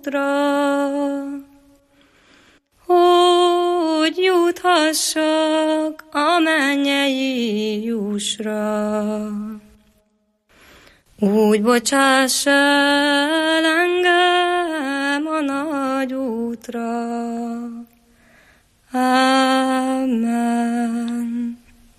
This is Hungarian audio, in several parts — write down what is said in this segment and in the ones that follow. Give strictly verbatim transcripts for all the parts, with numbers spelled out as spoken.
útra, hogy juthassak a mennyei jussra. Úgy bocsáss el engem a nagy útra. Amen.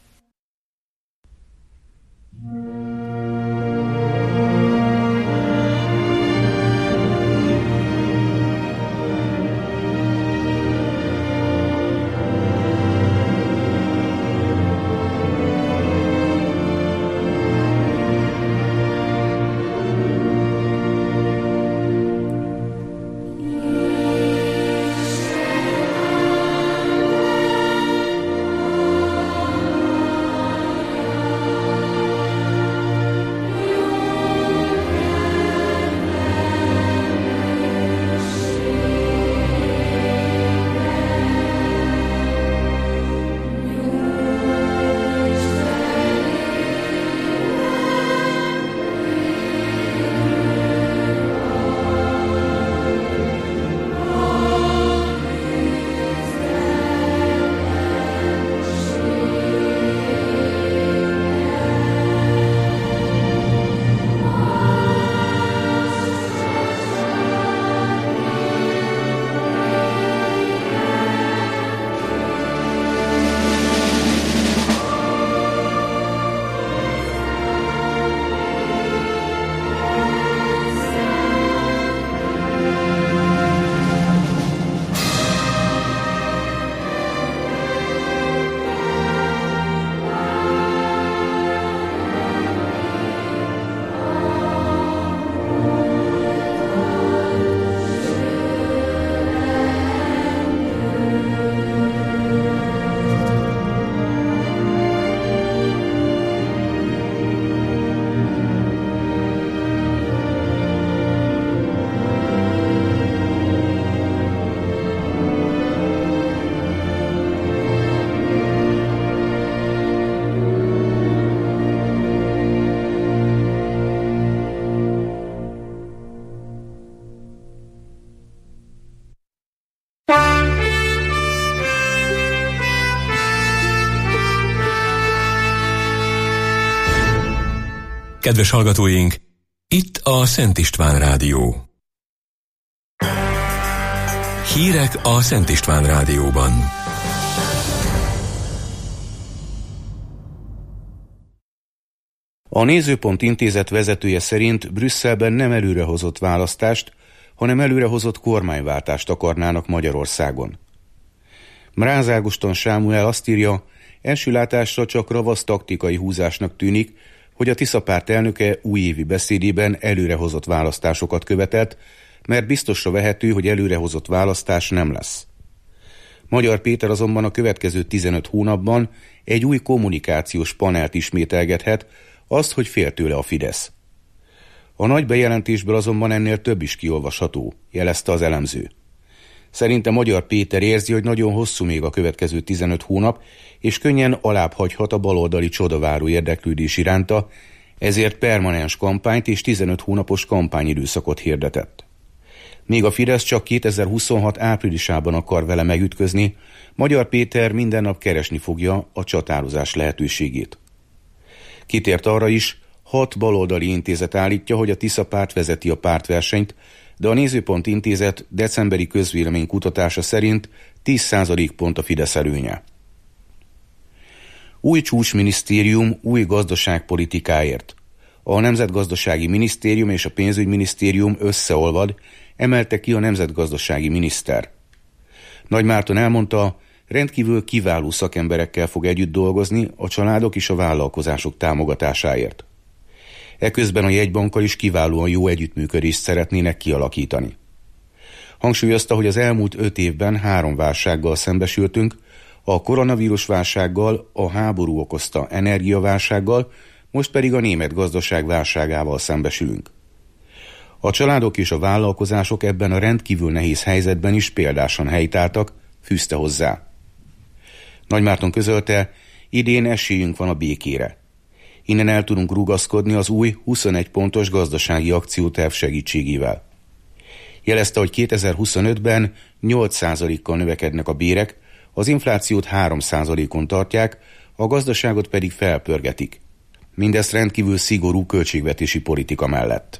Kedves hallgatóink, itt a Szent István Rádió. Hírek a Szent István Rádióban. A Nézőpont Intézet vezetője szerint Brüsszelben nem előrehozott választást, hanem előrehozott kormányváltást akarnának Magyarországon. Mráz Ágoston Sámuel azt írja, első látásra csak ravasz taktikai húzásnak tűnik, hogy a Tisza párt elnöke újévi beszédében előrehozott választásokat követett, mert biztosra vehető, hogy előrehozott választás nem lesz. Magyar Péter azonban a következő tizenöt hónapban egy új kommunikációs panelt ismételgethet, azt, hogy fél tőle a Fidesz. A nagy bejelentésből azonban ennél több is kiolvasható, jelezte az elemző. Szerinte Magyar Péter érzi, hogy nagyon hosszú még a következő tizenöt hónap, és könnyen alábbhagyhat a baloldali csodaváró érdeklődés iránta, ezért permanens kampányt és tizenöt hónapos kampányidőszakot hirdetett. Míg a Fidesz csak kétezer-huszonhat áprilisában akar vele megütközni, Magyar Péter minden nap keresni fogja a csatározás lehetőségét. Kitért arra is, hat baloldali intézet állítja, hogy a Tisza párt vezeti a pártversenyt, de a Nézőpont Intézet decemberi közvéleménykutatása szerint tíz százalékpont a Fidesz előnye. Új csúcsminisztérium új gazdaságpolitikáért. A Nemzetgazdasági Minisztérium és a Pénzügyminisztérium összeolvad, emelte ki a nemzetgazdasági miniszter. Nagy Márton elmondta, rendkívül kiváló szakemberekkel fog együtt dolgozni a családok és a vállalkozások támogatásáért. Eközben a jegybankkal is kiválóan jó együttműködést szeretnének kialakítani. Hangsúlyozta, hogy az elmúlt öt évben három válsággal szembesültünk, a koronavírus válsággal, a háború okozta energiaválsággal, most pedig a német gazdaság válságával szembesülünk. A családok és a vállalkozások ebben a rendkívül nehéz helyzetben is példásan helytáltak, fűzte hozzá. Nagy Márton közölte, idén esélyünk van a békére. Innen el tudunk rugaszkodni az új huszonegy pontos gazdasági akcióterv segítségével. Jelezte, hogy kétezer-huszonötben nyolc százalékkal növekednek a bérek, az inflációt három százalékon tartják, a gazdaságot pedig felpörgetik. Mindezt rendkívül szigorú költségvetési politika mellett.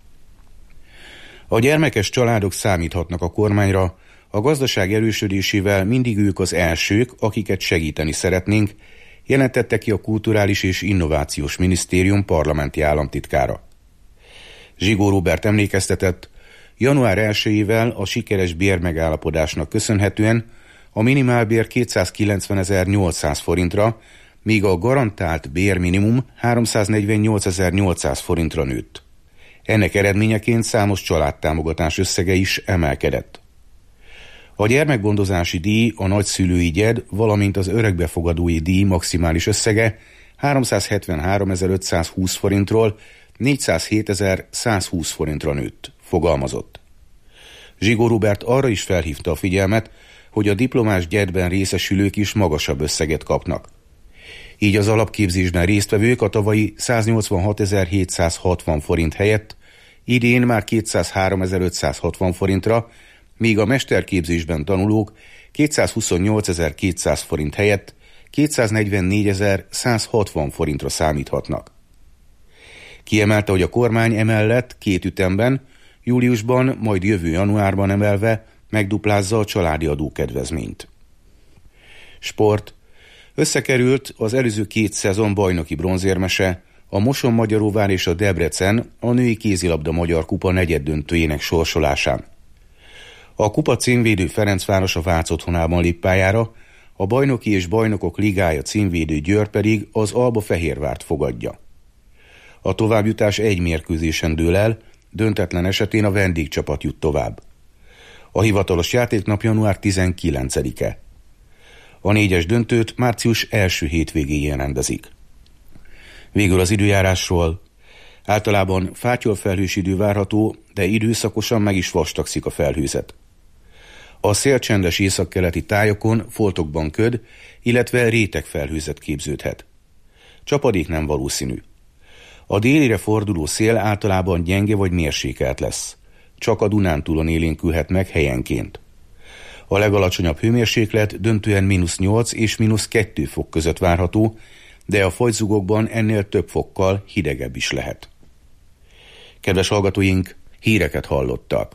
A gyermekes családok számíthatnak a kormányra, a gazdaság erősödésével mindig ők az elsők, akiket segíteni szeretnénk, jelentette ki a Kulturális és Innovációs Minisztérium parlamenti államtitkára. Zsigó Róbert emlékeztetett, január elsejével a sikeres bérmegállapodásnak köszönhetően a minimálbér kétszázkilencvenezer-nyolcszáz forintra, míg a garantált bérminimum háromszáznegyvennyolcezer-nyolcszáz forintra nőtt. Ennek eredményeként számos családtámogatás összege is emelkedett. A gyermekgondozási díj, a nagyszülői gyed, valamint az örökbefogadói díj maximális összege háromszázhetvenháromezer-ötszázhúsz forintról négyszázhétezer-százhúsz forintra nőtt, fogalmazott. Zsigó Róbert arra is felhívta a figyelmet, hogy a diplomás gyedben részesülők is magasabb összeget kapnak. Így az alapképzésben résztvevők a tavalyi száznyolcvanhatezer-hétszázhatvan forint helyett idén már kétszázháromezer-ötszázhatvan forintra, míg a mesterképzésben tanulók kétszázhuszonnyolcezer-kétszáz forint helyett kétszáznegyvennégyezer-százhatvan forintra számíthatnak. Kiemelte, hogy a kormány emellett két ütemben, júliusban, majd jövő januárban emelve megduplázza a családi adókedvezményt. Sport. Összekerült az előző két szezon bajnoki bronzérmese, a Moson-Magyaróvár és a Debrecen a női kézilabda magyar kupa negyeddöntőjének sorsolásán. A kupa címvédő Ferencváros a Vác otthonában lép pályára, a bajnoki és bajnokok ligája címvédő Győr pedig az Alba Fehérvárt fogadja. A továbbjutás egy mérkőzésen dől el, döntetlen esetén a vendégcsapat jut tovább. A hivatalos játéknap január tizenkilencedike. A négyes döntőt március első hétvégéjén rendezik. Végül az időjárásról. Általában fátyolfelhős idő várható, de időszakosan meg is vastagszik a felhőzet. A szélcsendes északkeleti tájokon foltokban köd, illetve rétegfelhőzet képződhet. Csapadék nem valószínű. A délire forduló szél általában gyenge vagy mérsékelt lesz. Csak a Dunántúlon élénkülhet meg helyenként. A legalacsonyabb hőmérséklet döntően mínusz nyolc és mínusz kettő fok között várható, de a fagyzugokban ennél több fokkal hidegebb is lehet. Kedves hallgatóink, híreket hallottak.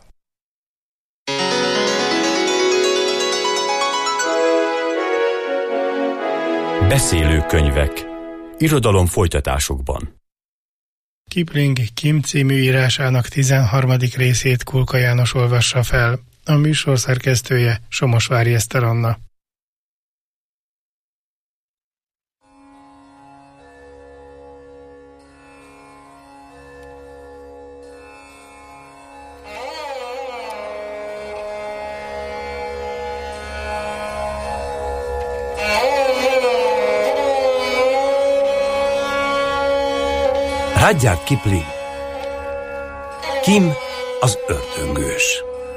Beszélőkönyvek. Irodalom folytatásokban. Kipling Kim című írásának tizenharmadik részét Kulka János olvassa fel, a műsor szerkesztője Somosvári Eszter Anna. Rudyard Kipling. Kim az ördöngős.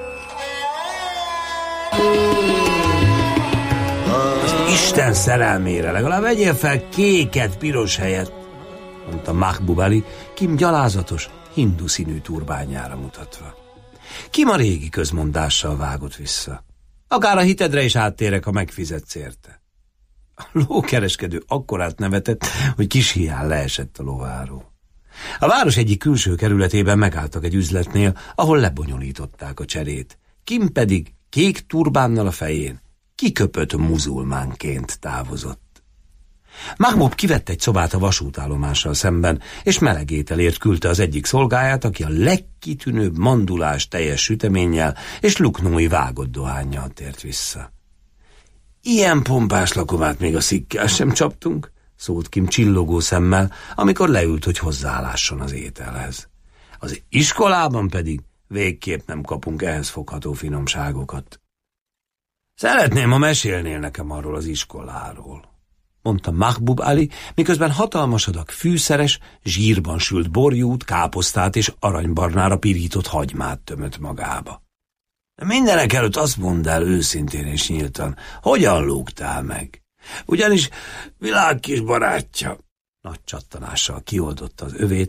Az Isten szerelmére legalább vegyél fel kéket piros helyet, mondta Mahbub Ali, Kim gyalázatos, hindu színű turbányára mutatva. Kim a régi közmondással vágott vissza. Akár a hitedre is áttérek, ha megfizetsz érte. A lókereskedő akkorát nevetett, hogy kis hián leesett a lováról. A város egyik külső kerületében megálltak egy üzletnél, ahol lebonyolították a cserét. Kim pedig kék turbánnal a fején kiköpött muzulmánként távozott. Mahbub kivett egy szobát a vasútállomással szemben, és meleg ételért küldte az egyik szolgáját, aki a legkitűnőbb mandulás teljes süteménnyel és luknói vágott dohánnyal tért vissza. Ilyen pompás lakomát még a szikkel sem csaptunk, szólt Kim csillogó szemmel, amikor leült, hogy hozzáállásson az ételhez. Az iskolában pedig végképp nem kapunk ehhez fogható finomságokat. Szeretném, ha mesélnél nekem arról az iskoláról, mondta Mahbub Ali, miközben hatalmas adag fűszeres, zsírban sült borjút, káposztát és aranybarnára pirított hagymát tömött magába. Mindenek előtt azt mondd el őszintén és nyíltan, hogyan lógtál meg? Ugyanis világ kis barátja, nagy csattanással kioldotta az övét,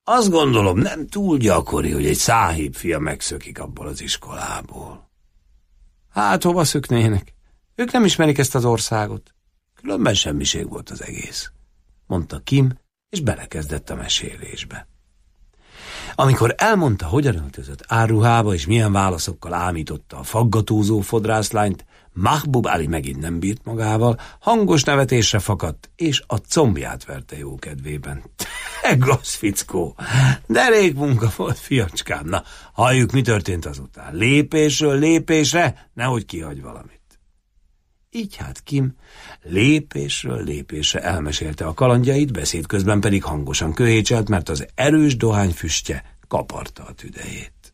Azt gondolom, nem túl gyakori, hogy egy száhib fia megszökik abból az iskolából. Hát hova szöknének? Ők nem ismerik ezt az országot. Különben semmiség volt az egész, mondta Kim, és belekezdett a mesélésbe. Amikor elmondta, hogyan öltözött árruhába, és milyen válaszokkal ámította a faggatózó fodrászlányt, Mahbub Ali megint nem bírt magával, hangos nevetésre fakadt, és a combját verte jó kedvében. Te gazd, fickó! De rég munka volt, fiacskám. Na, halljuk, mi történt azután. Lépésről lépésre, nehogy kihagy valamit. Így hát Kim lépésről lépésre elmesélte a kalandjait, beszéd közben pedig hangosan köhécselt, mert az erős dohány füstje kaparta a tüdejét.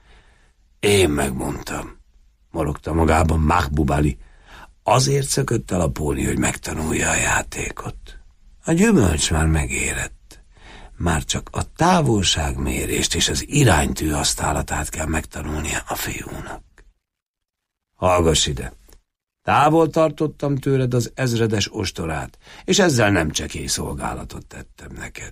Én megmondtam, morogta magában Mahbub Ali. Azért szökött el a póni, hogy megtanulja a játékot. A gyümölcs már megérett. Már csak a távolságmérést és az iránytű használatát kell megtanulnia a fiúnak. Hallgass ide! Távol tartottam tőled az ezredes ostorát, és ezzel nem csekély szolgálatot tettem neked.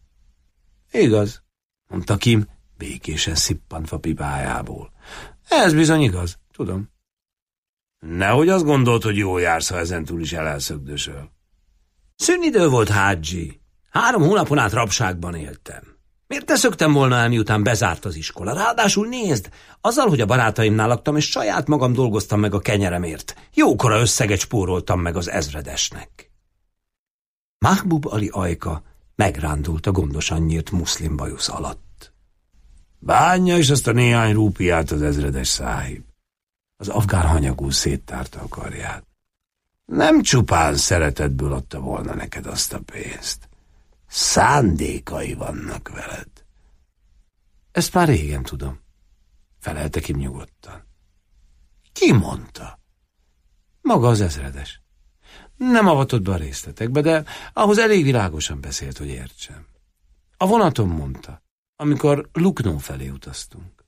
Igaz, mondta Kim, békésen szippantva pipájából. Ez bizony igaz, tudom. Nehogy azt gondolt, hogy jól jársz, ha ezentúl is elelszögdösöl. Szünidő volt, Hádzsi. Három hónapon át rabságban éltem. Miért ne szöktem volna el, miután bezárt az iskola? Ráadásul nézd, azzal, hogy a barátaimnál laktam, és saját magam dolgoztam meg a kenyeremért. Jókora összeget spóroltam meg az ezredesnek. Mahbub Ali ajka megrándult a gondosan nyírt muszlim bajusz alatt. Bánja is azt a néhány rúpiát az ezredes száhib. Az afgán hanyagul széttárta a karját. Nem csupán szeretetből adta volna neked azt a pénzt. Szándékai vannak veled. Ezt már régen tudom, felelte Kim nyugodtan. Ki mondta? Maga az ezredes. Nem avatott be a részletekbe, de ahhoz elég világosan beszélt, hogy értsem. A vonaton mondta, amikor Lucknow felé utaztunk.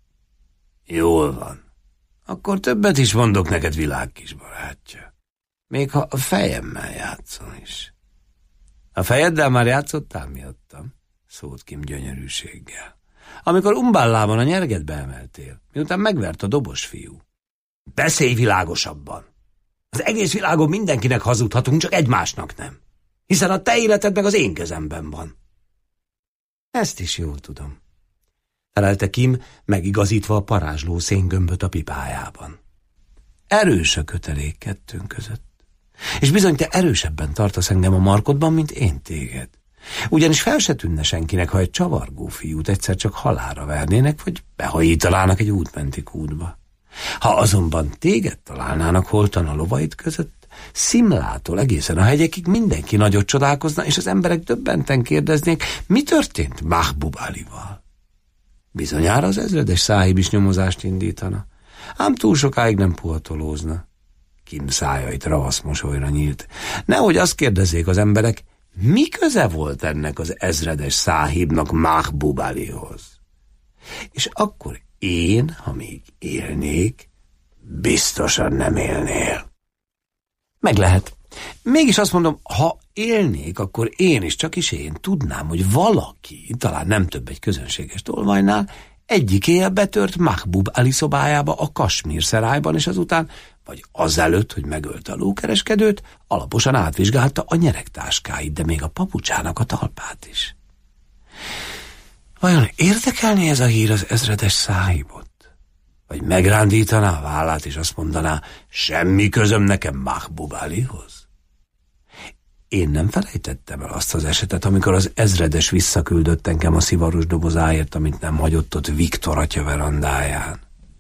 Jól van. Akkor többet is mondok neked, világkis barátja. Még ha a fejemmel játszom is. A fejeddel már játszottál miattam? Szólt Kim gyönyörűséggel. Amikor Umballában a nyergetbe emeltél, miután megvert a dobos fiú. Beszélj világosabban! Az egész világon mindenkinek hazudhatunk, csak egymásnak nem. Hiszen a te életed meg az én kezemben van. Ezt is jól tudom. Felelte Kim, megigazítva a parázsló széngömböt a pipájában. Erős a kötelék kettőnk között. És bizony te erősebben tartasz engem a markodban, mint én téged. Ugyanis fel se tűnne senkinek, ha egy csavargó fiút egyszer csak halálra vernének, vagy behajítanának egy útmenti kútba. Ha azonban téged találnának holtan a lovaid között, Szimlától egészen a hegyekig mindenki nagyot csodálkozna, és az emberek döbbenten kérdeznék, mi történt Mahbub Alival. Bizonyára az ezredes száhib is nyomozást indítana, ám túl sokáig nem puhatolózna. Kim szájait ravasz mosolyra nyílt. Nehogy azt kérdezzék az emberek, mi köze volt ennek az ezredes száhibnak Mahbub Alihoz? És akkor én, ha még élnék, biztosan nem élnél. Meg lehet. Mégis azt mondom, ha élnék, akkor én is, csak is én tudnám, hogy valaki, talán nem több egy közönséges tolvajnál, egyik éjjel betört Mahbub Ali szobájába a Kasmír szerájban, és azután, vagy azelőtt, hogy megölte a lókereskedőt, alaposan átvizsgálta a nyeregtáskáit, de még a papucsának a talpát is. Vajon érdekelné ez a hír az ezredes száhibot? Vagy megrándítaná a vállát, és azt mondaná, semmi közöm nekem Mahbub Alihoz? Én nem felejtettem el azt az esetet, amikor az ezredes visszaküldött engem a szivaros dobozáért, amit nem hagyott ott Viktor atya verandáján.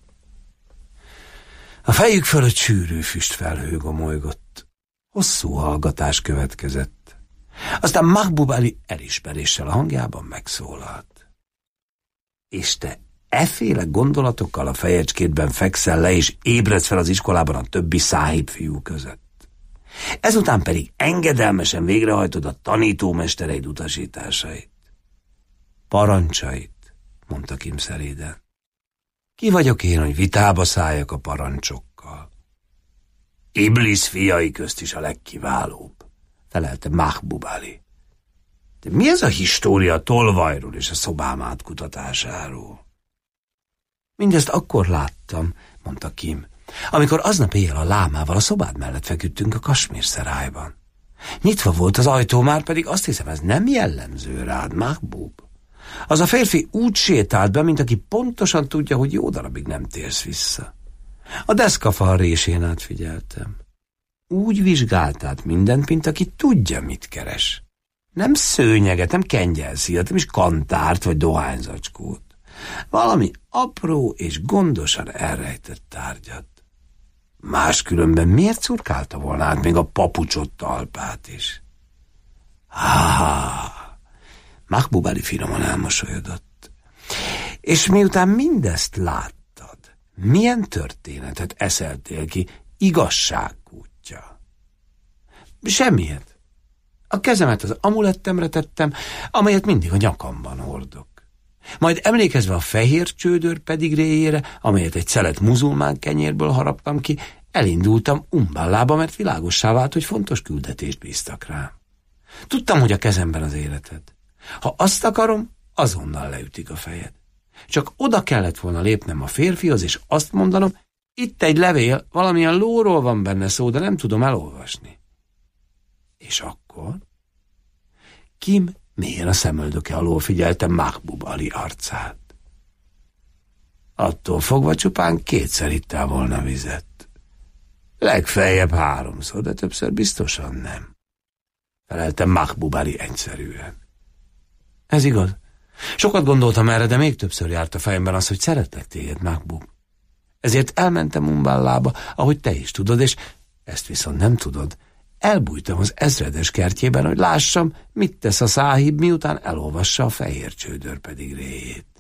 A fejük fölött sűrű füstfelhő gomolygott. Hosszú hallgatás következett. Aztán Mahbub Ali elismeréssel a hangjában megszólalt. És te efféle gondolatokkal a fejecskédben fekszel le, és ébredsz fel az iskolában a többi száhib fiú között. Ezután pedig engedelmesen végrehajtod a tanítómestereid utasításait. Parancsait, mondta Kim szelíden. Ki vagyok én, hogy vitába szálljak a parancsokkal? Iblis fiai közt is a legkiválóbb, felelte Mahbub Ali. De mi ez a história a tolvajról és a szobám átkutatásáról? Mindezt akkor láttam, mondta Kim, amikor aznap éjjel a lámával a szobád mellett feküdtünk a Kasmír-szerájban. Nyitva volt az ajtó, már pedig azt hiszem, ez nem jellemző rád, Mahbub. Az a férfi úgy sétált be, mint aki pontosan tudja, hogy jó darabig nem térsz vissza. A deszkafal résén át figyeltem. Úgy vizsgált át mindent, mint aki tudja, mit keres. Nem szőnyeget, nem kengyelszíjat, nem is kantárt vagy dohányzacskót. Valami apró és gondosan elrejtett tárgyat. Máskülönben miért szurkálta volna át még a papucsot talpát is? Há! Mahbub Ali finoman elmosolyodott. És miután mindezt láttad, milyen történetet eszeltél ki igazság útja? Semmiet. A kezemet az amulettemre tettem, amelyet mindig a nyakamban hordok. Majd emlékezve a fehér csődör pedigréjére, amelyet egy szelet muzulmán kenyérből haraptam ki, elindultam Umballába, mert világossá vált, hogy fontos küldetést bíztak rám. Tudtam, hogy a kezemben az életed. Ha azt akarom, azonnal leütik a fejed. Csak oda kellett volna lépnem a férfihoz, és azt mondanom, itt egy levél, valamilyen lóról van benne szó, de nem tudom elolvasni. És akkor? Kim mélyen a szemöldöke alól figyelte Mahbub Ali arcát. Attól fogva csupán kétszer ittál volna vizet. Legfeljebb háromszor, de többször biztosan nem. Felelte Mahbub Ali egyszerűen. Ez igaz. Sokat gondoltam erre, de még többször járt a fejemben az, hogy szeretlek téged, Mahbub. Ezért elmentem Umballába, ahogy te is tudod, és ezt viszont nem tudod. Elbújtam az ezredes kertjében, hogy lássam, mit tesz a száhib, miután elolvassa a fehér csődör pedigréjét.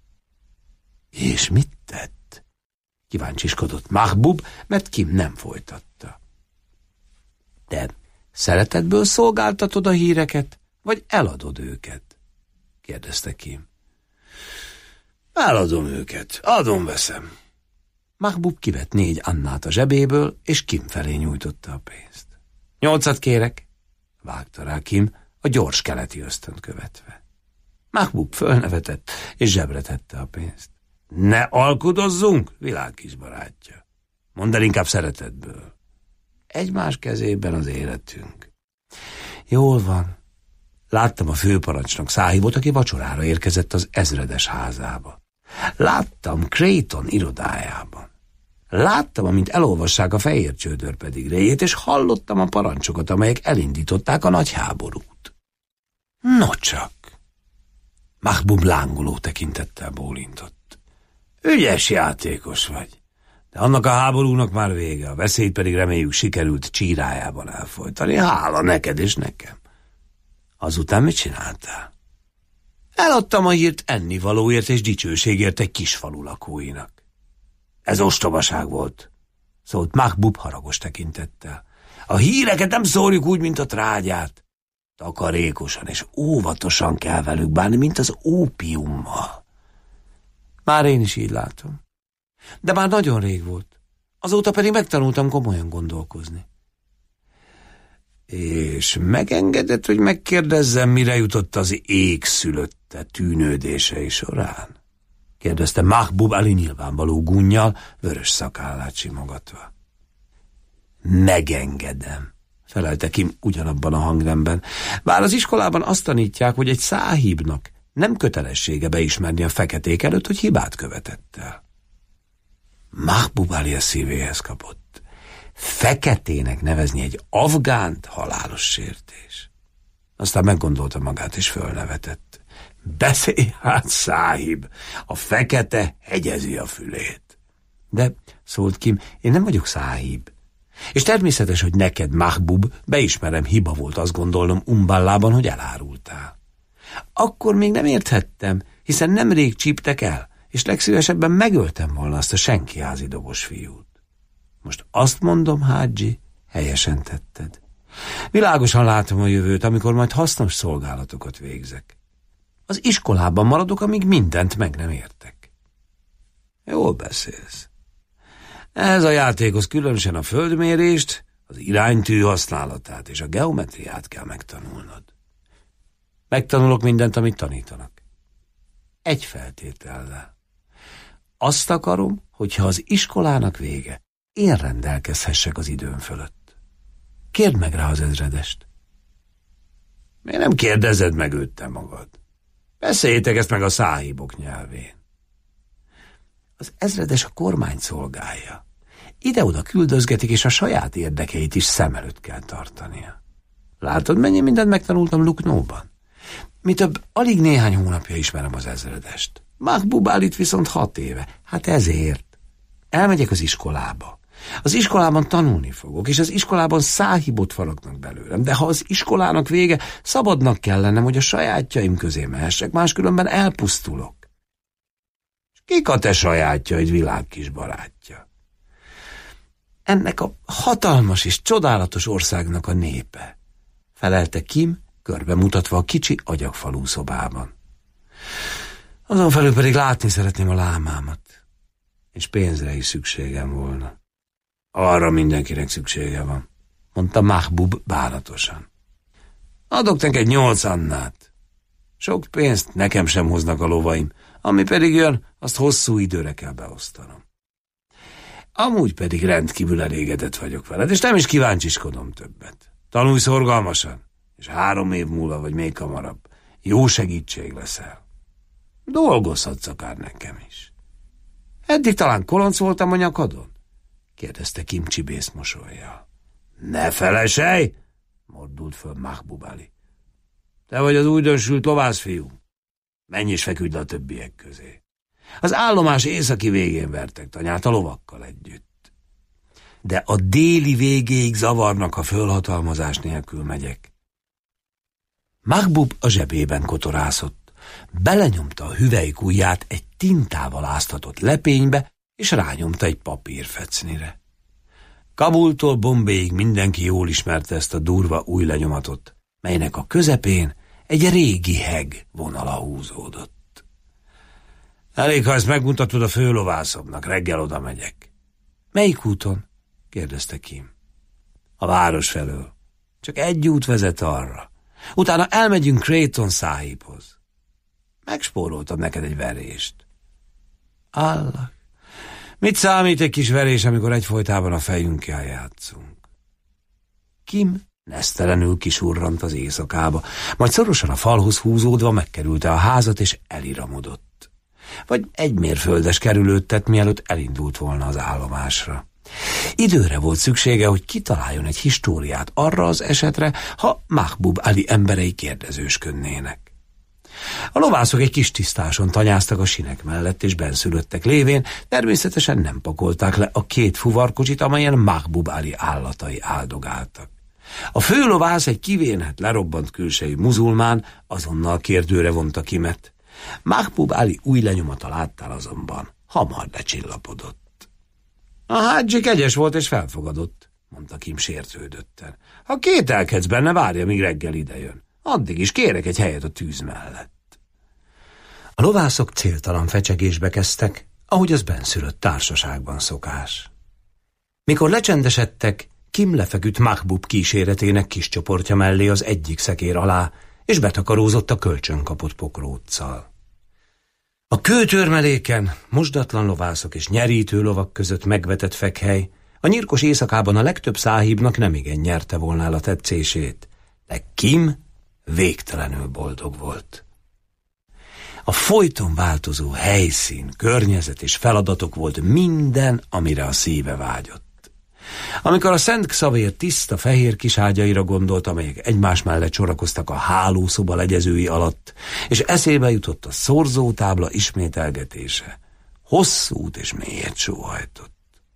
És mit tett? Kíváncsiskodott Mahbub, mert Kim nem folytatta. Te szeretetből szolgáltatod a híreket, vagy eladod őket? Kérdezte Kim. Eladom őket, adom-veszem. Mahbub kivett négy annát a zsebéből, és Kim felé nyújtotta a pénzt. Nyolcat kérek, vágta rá Kim, a gyors keleti ösztönt követve. Mahbub fölnevetett, és zsebre tette a pénzt. Ne alkudozzunk, világkis barátja. Mondd el inkább szeretetből. Egymás kezében az életünk. Jól van. Láttam a főparancsnok száhibot, aki vacsorára érkezett az ezredes házába. Láttam Creighton irodájában. Láttam, amint elolvassák a fehér csődör pedigréjét, és hallottam a parancsokat, amelyek elindították a nagy háborút. Nocsak! Mahbub lángoló tekintettel bólintott. Ügyes játékos vagy, de annak a háborúnak már vége, a veszélyt pedig reméljük sikerült csírájában elfolytani. Hála neked és nekem. Azután mit csináltál? Eladtam a hírt ennivalóért és dicsőségért egy kis falu lakóinak. Ez ostobaság volt, szólt Mahbub haragos tekintettel. A híreket nem szórjuk úgy, mint a trágyát. Takarékosan és óvatosan kell velük bánni, mint az ópiummal. Már én is így látom. De már nagyon rég volt. Azóta pedig megtanultam komolyan gondolkozni. És megengedett, hogy megkérdezzem, mire jutott az ég szülötte tűnődései során? Kérdezte Mahbub Ali nyilvánvaló gunnyal, vörös szakállát simogatva. Megengedem, felelte Kim ugyanabban a hangnemben, bár az iskolában azt tanítják, hogy egy száhibnak nem kötelessége beismerni a feketék előtt, hogy hibát követett el. Mahbub Ali a szívéhez kapott. Feketének nevezni egy afgánt halálos sértés. Aztán meggondolta magát és fölnevetett. Beszélj hát, száhib, a fekete hegyezi a fülét. De, szólt Kim, én nem vagyok száhib. És természetes, hogy neked, Mahbub, beismerem, hiba volt azt gondolnom Umballában, hogy elárultál. Akkor még nem érthettem, hiszen nemrég csíptek el, és legszívesebben megöltem volna azt a senkiházi dobos fiút. Most azt mondom, Hádzsi, helyesen tetted. Világosan látom a jövőt, amikor majd hasznos szolgálatokat végzek. Az iskolában maradok, amíg mindent meg nem értek. Jól beszélsz. Ez a játékhoz különösen a földmérést, az iránytű használatát és a geometriát kell megtanulnod. Megtanulok mindent, amit tanítanak. Egy feltétellel. Azt akarom, hogyha az iskolának vége, én rendelkezhessek az időm fölött. Kérd meg rá az ezredest. Miért nem kérdezed meg őt te magad? Beszéljétek ezt meg a száhibok nyelvén. Az ezredes a kormányt szolgálja. Ide-oda küldözgetik, és a saját érdekeit is szem előtt kell tartania. Látod, mennyi mindent megtanultam Lucknowban? Mi több, alig néhány hónapja ismerem az ezredest. Mahbub Alit viszont hat éve. Hát ezért. Elmegyek az iskolába. Az iskolában tanulni fogok, és az iskolában száhibot faragnak belőlem, de ha az iskolának vége, szabadnak kell lennem, hogy a sajátjaim közé mehessek, máskülönben elpusztulok. És kik a te sajátjaid, világ kis barátja? Ennek a hatalmas és csodálatos országnak a népe, felelte Kim, körbe mutatva a kicsi agyagfalú szobában. Azon felül pedig látni szeretném a lámámat, és pénzre is szükségem volna. Arra mindenkinek szüksége van, mondta Mahbub bánatosan. Adok neked nyolc annát. Sok pénzt nekem sem hoznak a lovaim, ami pedig jön, azt hosszú időre kell beosztanom. Amúgy pedig rendkívül elégedett vagyok veled, és nem is kíváncsiskodom többet. Tanulj szorgalmasan, és három év múlva, vagy még hamarabb, jó segítség leszel. Dolgozhatsz akár nekem is. Eddig talán kolonc voltam a nyakadon? Kérdezte Kim csibész mosollyal. Ne feleselj! Mordult föl Mahbub Ali. Te vagy az újdonsült lovászfiú. Menj és feküdj le a többiek közé. Az állomás északi végén vertek tanyát a lovakkal együtt. De a déli végéig zavarnak, ha fölhatalmazás nélkül megyek. Mahbub a zsebében kotorászott. Belenyomta a hüvelykujját egy tintával áztatott lepénybe, és rányomta egy papírfecnire. Kabultól Bombéig mindenki jól ismerte ezt a durva új lenyomatot, melynek a közepén egy régi heg vonala húzódott. Elég, ha ezt megmutatod a főlovászomnak, reggel oda megyek. Melyik úton? Kérdezte Kim. A város felől. Csak egy út vezet arra. Utána elmegyünk Creighton száhibhoz. Megspóroltam neked egy verést. Allah, mit számít egy kis verés, amikor egyfolytában a fejünkkel játszunk? Kim nesztelenül kisurrant az éjszakába, majd szorosan a falhoz húzódva megkerülte a házat, és eliramodott. Vagy egy mérföldes kerülőt tett, mielőtt elindult volna az állomásra. Időre volt szüksége, hogy kitaláljon egy históriát arra az esetre, ha Mahbub Ali emberei kérdezősködnének. A lovászok egy kis tisztáson tanyáztak a sinek mellett, és benszülöttek lévén természetesen nem pakolták le a két fuvarkocsit, amelyen Mahbub Ali állatai áldogáltak. A főlovász, egy kivénhet, lerobbant külsejű muzulmán, azonnal kérdőre vonta Kimet. Mahbub Ali új lenyomata láttál azonban hamar lecsillapodott. A hádzsi kegyes volt és felfogadott, mondta Kim sértődötten. Ha kételkedsz benne, várja, míg reggel idejön. Addig is kérek egy helyet a tűz mellett. A lovászok céltalan fecsegésbe kezdtek, ahogy az benszülött társaságban szokás. Mikor lecsendesedtek, Kim lefeküdt Mahbub kíséretének kis csoportja mellé az egyik szekér alá, és betakarózott a kölcsönkapott pokróccal. A kőtörmeléken, mosdatlan lovászok és nyerítő lovak között megvetett fekhely a nyírkos éjszakában a legtöbb száhibnak nemigen nyerte volna el a tetszését, de Kim végtelenül boldog volt. A folyton változó helyszín, környezet és feladatok volt minden, amire a szíve vágyott. Amikor a Szent Xavér tiszta fehér kiságyaira gondolt, amelyek egymás mellett sorakoztak a hálószoba legyezői alatt, és eszébe jutott a szorzótábla ismételgetése, hosszú út és mélyet sóhajtott.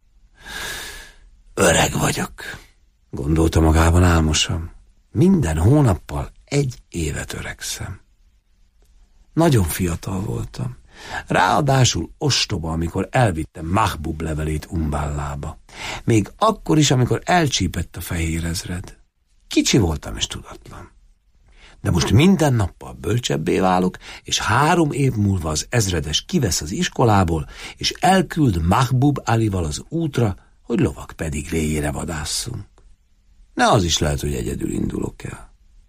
Öreg vagyok, gondolta magában álmosan. Minden hónappal egy évet öregszem. Nagyon fiatal voltam. Ráadásul ostoba, amikor elvittem Mahbub levelét Umbállába. Még akkor is, amikor elcsípett a fehér ezred. Kicsi voltam és tudatlan. De most minden nappal bölcsebbé válok, és három év múlva az ezredes kivesz az iskolából, és elküld Mahbub Alival az útra, hogy lovak pedigréjére vadásszunk. Ne az is lehet, hogy egyedül indulok el.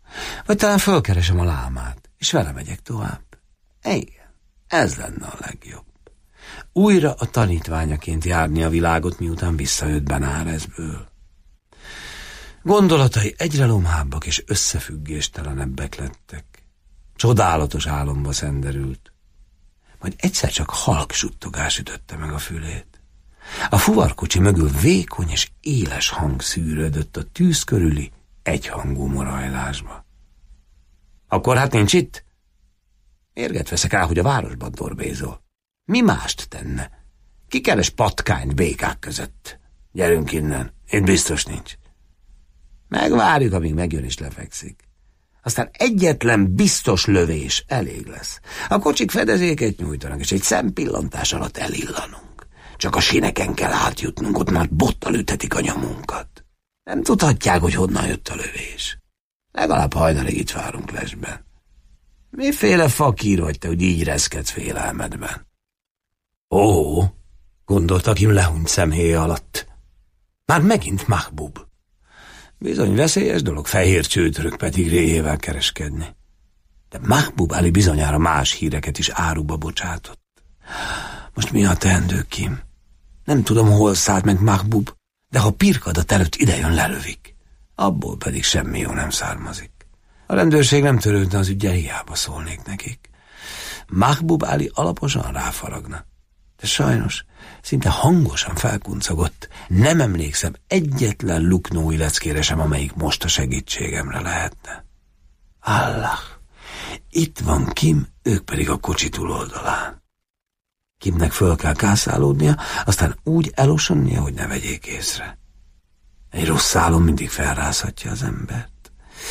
Vagy talán fölkeresem a lámát, és vele megyek tovább. Igen, ez lenne a legjobb. Újra a tanítványaként járni a világot, miután visszajött Benárezből. Gondolatai egyre lomhábbak és összefüggéstelenebbek lettek. Csodálatos álomba szenderült. Majd egyszer csak halk suttogás ütötte meg a fülét. A fuvarkocsi mögül vékony és éles hang szűrődött a tűz körüli egyhangú morajlásba. Akkor hát nincs itt? Mérget veszek rá, hogy a városban dorbézol. Mi mást tenne? Kikeres patkányt békák között. Gyerünk innen, itt biztos nincs. Megvárjuk, amíg megjön és lefekszik. Aztán egyetlen biztos lövés elég lesz. A kocsik fedezéket nyújtanak, és egy szempillantás alatt elillanunk. Csak a sineken kell átjutnunk, ott már bottal üthetik a nyomunkat. Nem tudhatják, hogy honnan jött a lövés. Legalább hajnalig itt várunk lesben. Miféle fakír vagy te, hogy így reszkedsz félelmedben? Ó, gondolta Kim lehunyt szemhéja alatt. Már megint Mahbub. Bizony veszélyes dolog fehér csőtörök pedigréjével kereskedni. De Mahbub Ali bizonyára más híreket is áruba bocsátott. Most mi a teendő, Kim? Nem tudom, hol szállt meg Mahbub, de ha pirkadat előtt idejön, lelövik. Abból pedig semmi jó nem származik. A rendőrség nem törődne az üggyel, hiába szólnék nekik. Mahbub Ali alaposan ráfaragna. De sajnos szinte hangosan felkuncogott. Nem emlékszem egyetlen luknói leckére sem, amelyik most a segítségemre lehetne. Allah, itt van Kim, ők pedig a kocsi túloldalán. Kimnek föl kell kászálódnia, aztán úgy elosonnia, hogy ne vegyék észre. Egy rossz álom mindig felrázhatja az embert.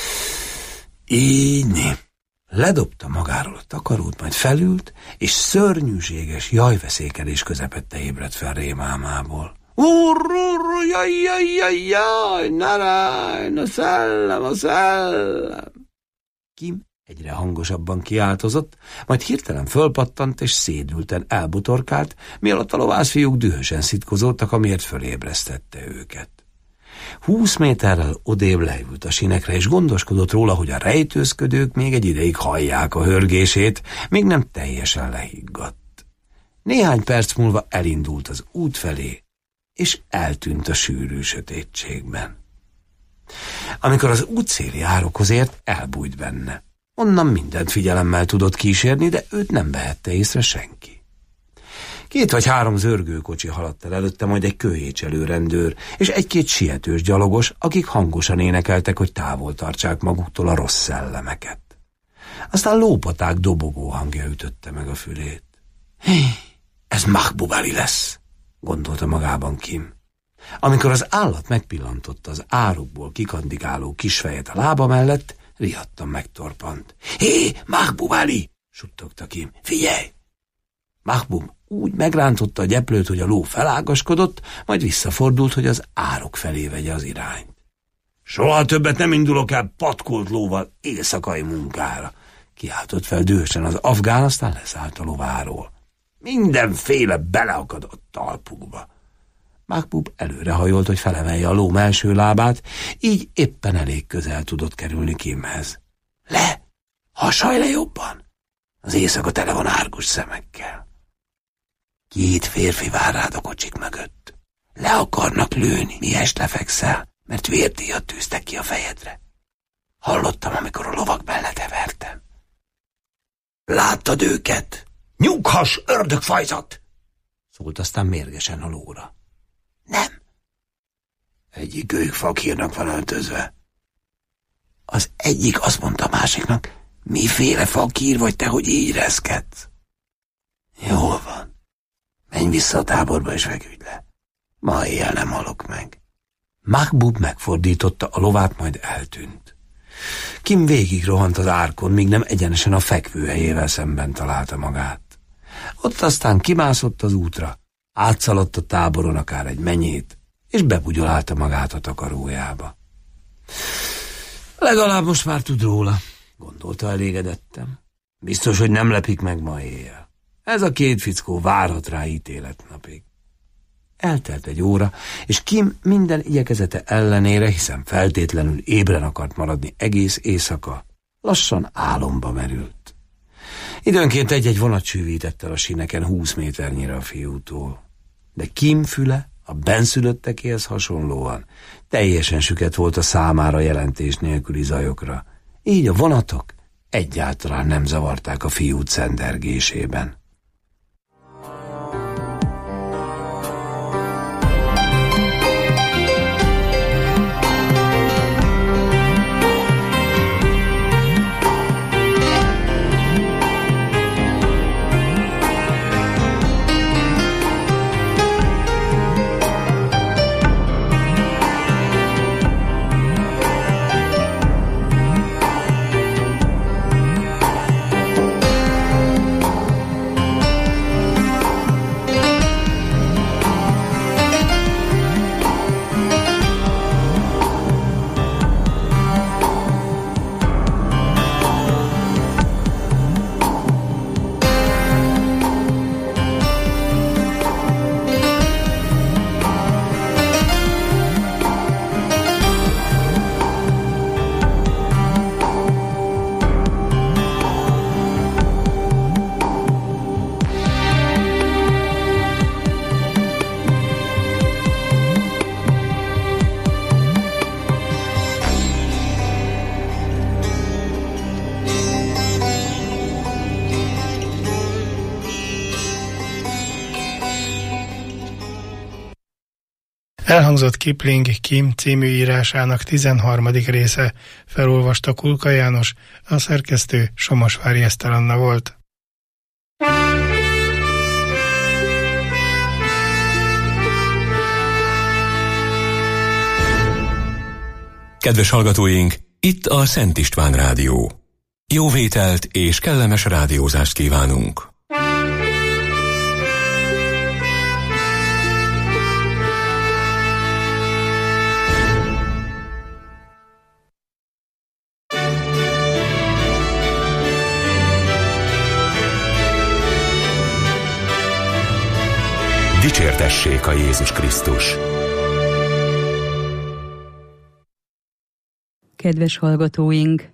Így ledobta magáról a takarót, majd felült, és szörnyűséges jajveszékelés közepette ébredt fel rémálmából. Urr, jaj, jaj, jaj, jaj, narájn, a szellem, a szellem. Kim egyre hangosabban kiáltozott, majd hirtelen fölpattant és szédülten elbotorkált, mielőtt a lovászfiúk dühösen szitkozódtak, amiért fölébresztette őket. Húsz méterrel odébb leült a sinekre, és gondoskodott róla, hogy a rejtőzködők még egy ideig hallják a hörgését, még nem teljesen lehiggadt. Néhány perc múlva elindult az út felé, és eltűnt a sűrű sötétségben. Amikor az útszéli árokhoz ért, elbújt benne. Onnan mindent figyelemmel tudott kísérni, de őt nem vehette észre senki. Két vagy három zörgőkocsi haladt el előtte, majd egy kőhécselő rendőr, és egy-két sietős gyalogos, akik hangosan énekeltek, hogy távol tartsák maguktól a rossz szellemeket. Aztán lópaták dobogó hangja ütötte meg a fülét. Hé, ez Mahbub Ali lesz, gondolta magában Kim. Amikor az állat megpillantotta az árokból kikandigáló kisfejet a lába mellett, riadtan megtorpant. Hé, Mahbub Ali, suttogta Kim, figyelj! Mahbub úgy megrántotta a gyeplőt, hogy a ló felágaskodott, majd visszafordult, hogy az árok felé vegye az irányt. Soha többet nem indulok el patkolt lóval éjszakai munkára, kiáltott fel dühösen az afgán, aztán leszállt a lováról. Mindenféle beleakad a talpukba. Mahbub előrehajolt, hogy felemelje a ló melső lábát, így éppen elég közel tudott kerülni Kimhez. Le! Hasalj le jobban! Az éjszaka tele van árgus szemekkel. Két férfi vár rád a kocsik mögött. Le akarnak lőni, miest lefekszel, mert vérdíjat tűztek ki a fejedre. Hallottam, amikor a lovak mellette vertem. Láttad őket? Nyughass, ördögfajzat! Szólt aztán mérgesen a lóra. Nem. Egyik ők fakírnak van öltözve. Az egyik azt mondta a másiknak, miféle fakír vagy te, hogy így reszkedsz? Jól van. Menj vissza a táborba és feküdj le. Ma éjjel nem halok meg. Mahbub megfordította a lovát, majd eltűnt. Kim végig rohant az árkon, míg nem egyenesen a fekvőhelyével szemben találta magát. Ott aztán kimászott az útra, átszaladt a táboron akár egy menyét, és bebugyolálta magát a takarójába. Legalább most már tud róla, gondolta elégedettem. Biztos, hogy nem lepik meg ma éjjel. Ez a két fickó várhat rá ítéletnapig. Eltelt egy óra, és Kim minden igyekezete ellenére, hiszen feltétlenül ébren akart maradni egész éjszaka, lassan álomba merült. Időnként egy-egy vonat csűvített el a síneken húsz méternyire a fiútól, de Kim füle a benszülöttekéhez hasonlóan teljesen süket volt a számára jelentés nélküli zajokra, így a vonatok egyáltalán nem zavarták a fiút szendergésében. Elhangzott Kipling Kim című írásának tizenharmadik része, felolvasta Kulka János, a szerkesztő Somosvári Eszter Anna volt. Kedves hallgatóink, itt a Szent István Rádió. Jó vételt és kellemes rádiózást kívánunk! Dicsértessék a Jézus Krisztus! Kedves hallgatóink!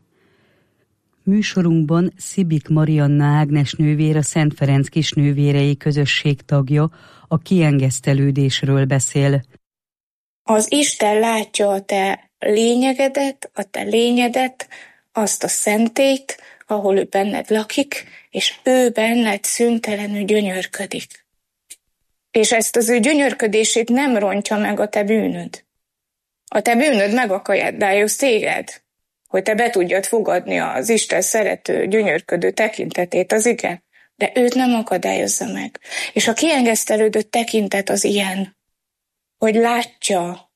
Műsorunkban Szibik Marianna Ágnes nővér, a Szent Ferenc kisnővérei közösség tagja, a kiengesztelődésről beszél. Az Isten látja a te lényegedet, a te lényedet, azt a szentét, ahol ő benned lakik, és ő benned szüntelenül gyönyörködik. És ezt az ő gyönyörködését nem rontja meg a te bűnöd. A te bűnöd megakadályoz téged, hogy te be tudjad fogadni az Isten szerető, gyönyörködő tekintetét, az igen, de őt nem akadályozza meg. És a kiengesztelődött tekintet az ilyen, hogy látja,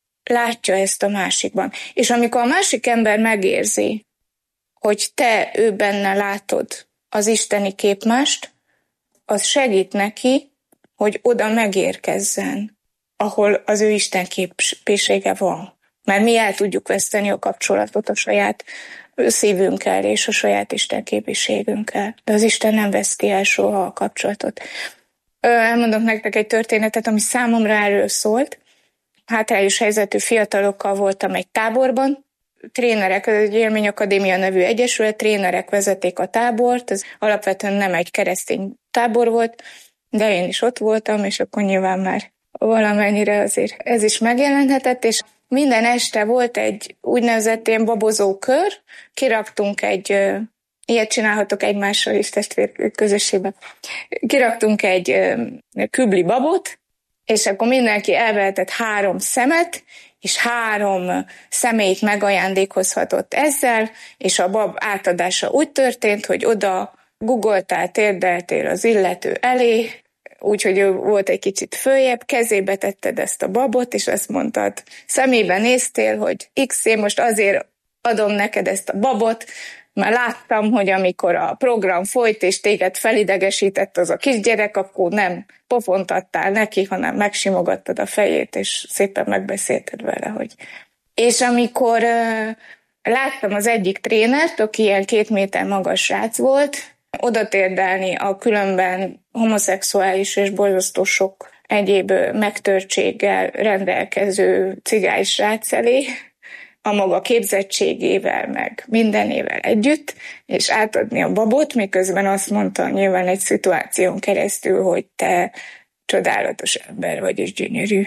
látja ezt a másikban. És amikor a másik ember megérzi, hogy te ő benne látod az isteni képmást, az segít neki, hogy oda megérkezzen, ahol az ő Isten képessége van. Mert mi el tudjuk veszteni a kapcsolatot a saját szívünkkel és a saját Isten képességünkkel. De az Isten nem veszti el soha a kapcsolatot. Elmondok nektek egy történetet, ami számomra erről szólt. Hátrányos helyzetű fiatalokkal voltam egy táborban. Trénerek, egy Élményakadémia nevű egyesület, trénerek vezették a tábort. Ez alapvetően nem egy keresztény tábor volt, de én is ott voltam, és akkor nyilván már valamennyire azért ez is megjelenhetett, és minden este volt egy úgynevezett ilyen babozó kör, kiraktunk egy, ilyet csinálhatok egymással is testvér közösségben, kiraktunk egy kübli babot, és akkor mindenki elvehetett három szemet, és három személyt megajándékozhatott ezzel, és a bab átadása úgy történt, hogy oda guggoltál, térdeltél az illető elé, úgyhogy ő volt egy kicsit följebb, kezébe tetted ezt a babot, és azt mondtad, szemébe néztél, hogy X, én most azért adom neked ezt a babot, mert láttam, hogy amikor a program folyt, és téged felidegesített az a kisgyerek, akkor nem pofontattál neki, hanem megsimogattad a fejét, és szépen megbeszélted vele, hogy... És amikor uh, láttam az egyik trénert, aki ilyen két méter magas srác volt, oda térdelni a különben homoszexuális és borzasztó sok egyéb megtörtséggel rendelkező cigány srác elé, a maga képzettségével, meg mindenével együtt, és átadni a babot, miközben azt mondta nyilván egy szituáción keresztül, hogy te csodálatos ember vagy, és gyönyörű.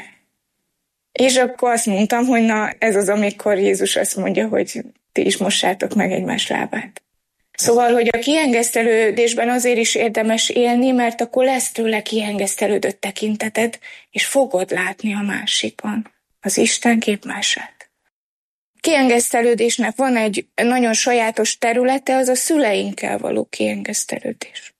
És akkor azt mondtam, hogy na, ez az, amikor Jézus azt mondja, hogy ti is mossátok meg egymás lábát. Szóval, hogy a kiengesztelődésben azért is érdemes élni, mert akkor lesz tőle kiengesztelődött tekinteted, és fogod látni a másikon az Isten képmását. Kiengesztelődésnek van egy nagyon sajátos területe, az a szüleinkkel való kiengesztelődés.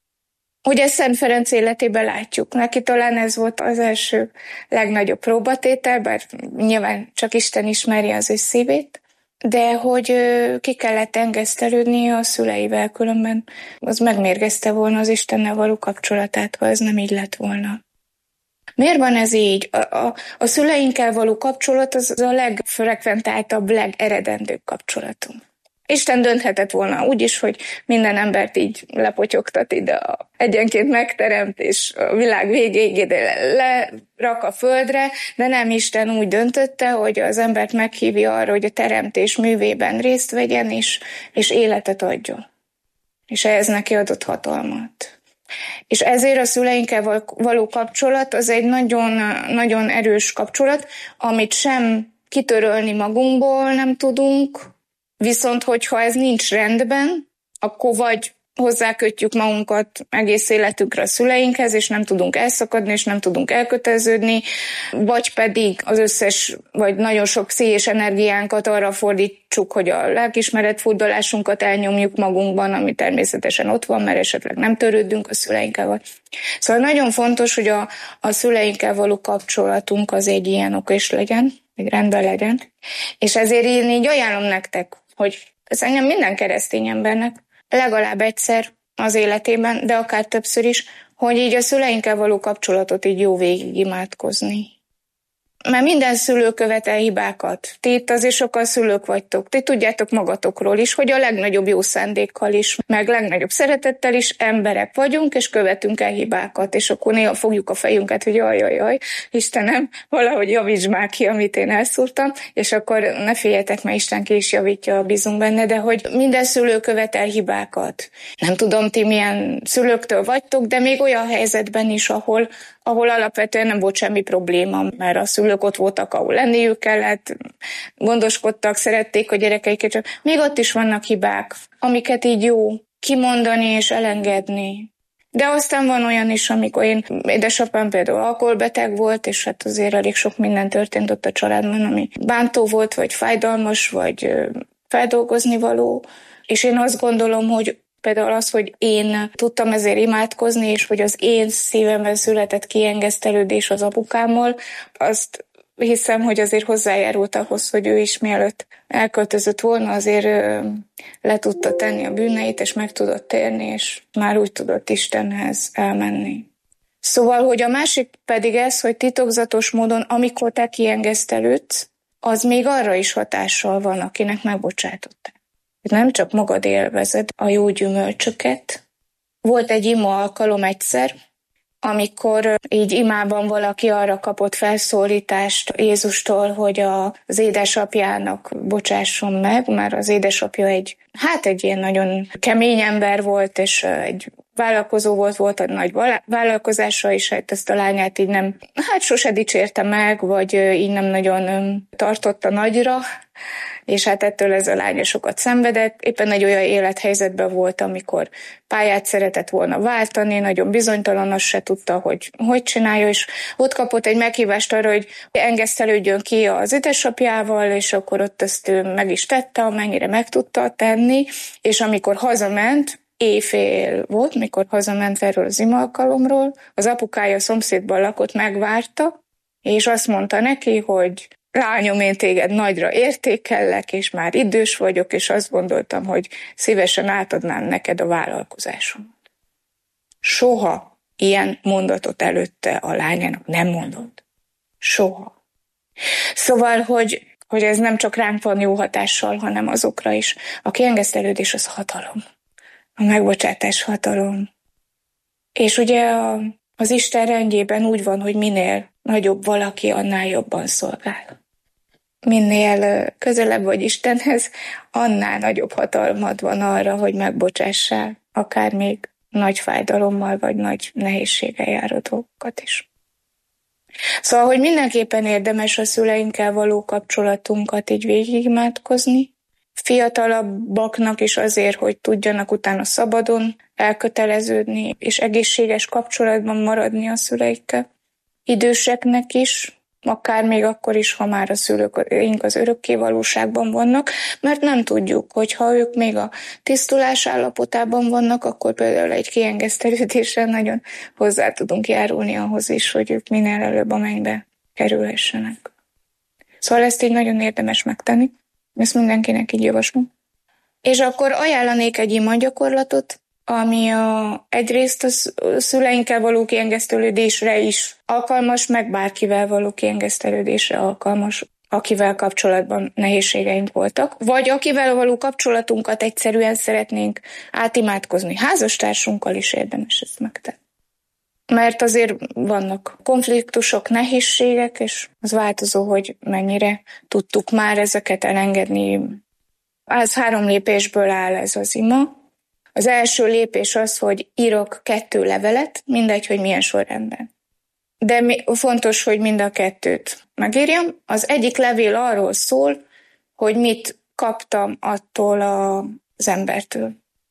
Ugye Szent Ferenc életében látjuk, neki talán ez volt az első legnagyobb próbatétel, bár nyilván csak Isten ismeri az ő szívét, de hogy ki kellett engesztelődnie a szüleivel, különben az megmérgezte volna az Istennel való kapcsolatát, ha ez nem így lett volna. Miért van ez így? A, a, a szüleinkkel való kapcsolat az a legfrekventáltabb, legeredendőbb kapcsolatunk. Isten dönthetett volna úgy is, hogy minden embert így lepotyogtat ide, egyenként megteremt, és a világ végéig ide lerak a földre, de nem, Isten úgy döntötte, hogy az embert meghívja arra, hogy a teremtés művében részt vegyen, és, és életet adjon. És ehhez neki adott hatalmat. És ezért a szüleinkkel való kapcsolat az egy nagyon, nagyon erős kapcsolat, amit sem kitörölni magunkból nem tudunk, viszont hogyha ez nincs rendben, akkor vagy hozzákötjük magunkat egész életünkre a szüleinkhez, és nem tudunk elszakadni, és nem tudunk elköteleződni, vagy pedig az összes, vagy nagyon sok pszichés energiánkat arra fordítsuk, hogy a lelkiismeret furdalásunkat elnyomjuk magunkban, ami természetesen ott van, mert esetleg nem törődünk a szüleinkkel. Szóval nagyon fontos, hogy a, a szüleinkkel való kapcsolatunk az egy ilyen okos legyen, egy rendben legyen, és ezért én így ajánlom nektek, hogy ez engem minden keresztény embernek legalább egyszer az életében, de akár többször is, hogy így a szüleinkkel való kapcsolatot így jó végig imádkozni. Mert minden szülő követel hibákat. Ti itt azért sokan szülők vagytok. Ti tudjátok magatokról is, hogy a legnagyobb jó szándékkal is, meg legnagyobb szeretettel is emberek vagyunk, és követünk el hibákat. És akkor néha fogjuk a fejünket, hogy jaj, jaj, jaj, Istenem, valahogy javítsd már ki, amit én elszúrtam, és akkor ne féljetek, mert Isten ki is javítja, bízunk benne, de hogy minden szülő követel hibákat. Nem tudom, ti milyen szülőktől vagytok, de még olyan helyzetben is, ahol ahol alapvetően nem volt semmi probléma, mert a szülők ott voltak, ahol lenniük kellett, gondoskodtak, szerették a gyerekeiket, csak még ott is vannak hibák, amiket így jó kimondani és elengedni. De aztán van olyan is, amikor én, édesapám például alkoholbeteg volt, és hát azért elég sok minden történt ott a családban, ami bántó volt, vagy fájdalmas, vagy feldolgozni való, és én azt gondolom, hogy például az, hogy én tudtam ezért imádkozni, és hogy az én szívemben született kiengesztelődés az apukámmal, azt hiszem, hogy azért hozzájárult ahhoz, hogy ő is mielőtt elköltözött volna, azért le tudta tenni a bűneit, és meg tudott térni, és már úgy tudott Istenhez elmenni. Szóval, hogy a másik pedig ez, hogy titokzatos módon, amikor te kiengesztelődsz, az még arra is hatással van, akinek megbocsátották. Nem csak magad élvezed a jó gyümölcsöket. Volt egy ima alkalom egyszer, amikor így imában valaki arra kapott felszólítást Jézustól, hogy az édesapjának bocsásson meg, mert az édesapja egy, hát egy ilyen nagyon kemény ember volt, és egy vállalkozó volt, volt egy nagy vállalkozása, és hát ezt a lányát így nem, hát sose dicsérte meg, vagy így nem nagyon tartotta nagyra, és hát ettől ez a lánya sokat szenvedett. Éppen egy olyan élethelyzetben volt, amikor pályát szeretett volna váltani, nagyon bizonytalan, azt se tudta, hogy hogy csinálja, és ott kapott egy meghívást arra, hogy engesztelődjön ki az édesapjával, és akkor ott ezt ő meg is tette, amennyire meg tudta tenni, és amikor hazament, éjfél volt, mikor hazament erről az ima alkalomról, az apukája a szomszédban lakott, megvárta, és azt mondta neki, hogy lányom, én téged nagyra értékellek, és már idős vagyok, és azt gondoltam, hogy szívesen átadnám neked a vállalkozásomat. Soha ilyen mondatot előtte a lányának nem mondott. Soha. Szóval, hogy, hogy ez nem csak ránk van jó hatással, hanem azokra is. A kiengesztelődés az hatalom. A megbocsátás hatalom. És ugye a Az Isten rendjében úgy van, hogy minél nagyobb valaki, annál jobban szolgál. Minél közelebb vagy Istenhez, annál nagyobb hatalmad van arra, hogy megbocsássál, akár még nagy fájdalommal vagy nagy nehézséggel járó dolgokat is. Szóval, hogy mindenképpen érdemes a szüleinkkel való kapcsolatunkat így végigimádkozni, fiatalabbaknak is azért, hogy tudjanak utána szabadon elköteleződni, és egészséges kapcsolatban maradni a szüleikkel. Időseknek is, akár még akkor is, ha már a szülőink az örökké valóságban vannak, mert nem tudjuk, hogy ha ők még a tisztulás állapotában vannak, akkor például egy kiengesztelődéssel nagyon hozzá tudunk járulni ahhoz is, hogy ők minél előbb a mennybe kerülhessenek. Szóval ezt így nagyon érdemes megtenni, ezt mindenkinek így javaslom. És akkor ajánlanék egy imagyakorlatot, ami a, egyrészt a szüleinkkel való kiengesztelődésre is alkalmas, meg bárkivel való kiengesztelődésre alkalmas, akivel kapcsolatban nehézségeink voltak, vagy akivel való kapcsolatunkat egyszerűen szeretnénk átimádkozni. Házastársunkkal is érdemes ezt megtenni. Mert azért vannak konfliktusok, nehézségek, és az változó, hogy mennyire tudtuk már ezeket elengedni. Ez három lépésből áll ez az ima. Az első lépés az, hogy írok kettő levelet, mindegy, hogy milyen sorrendben. De fontos, hogy mind a kettőt megírjam. Az egyik levél arról szól, hogy mit kaptam attól az embertől.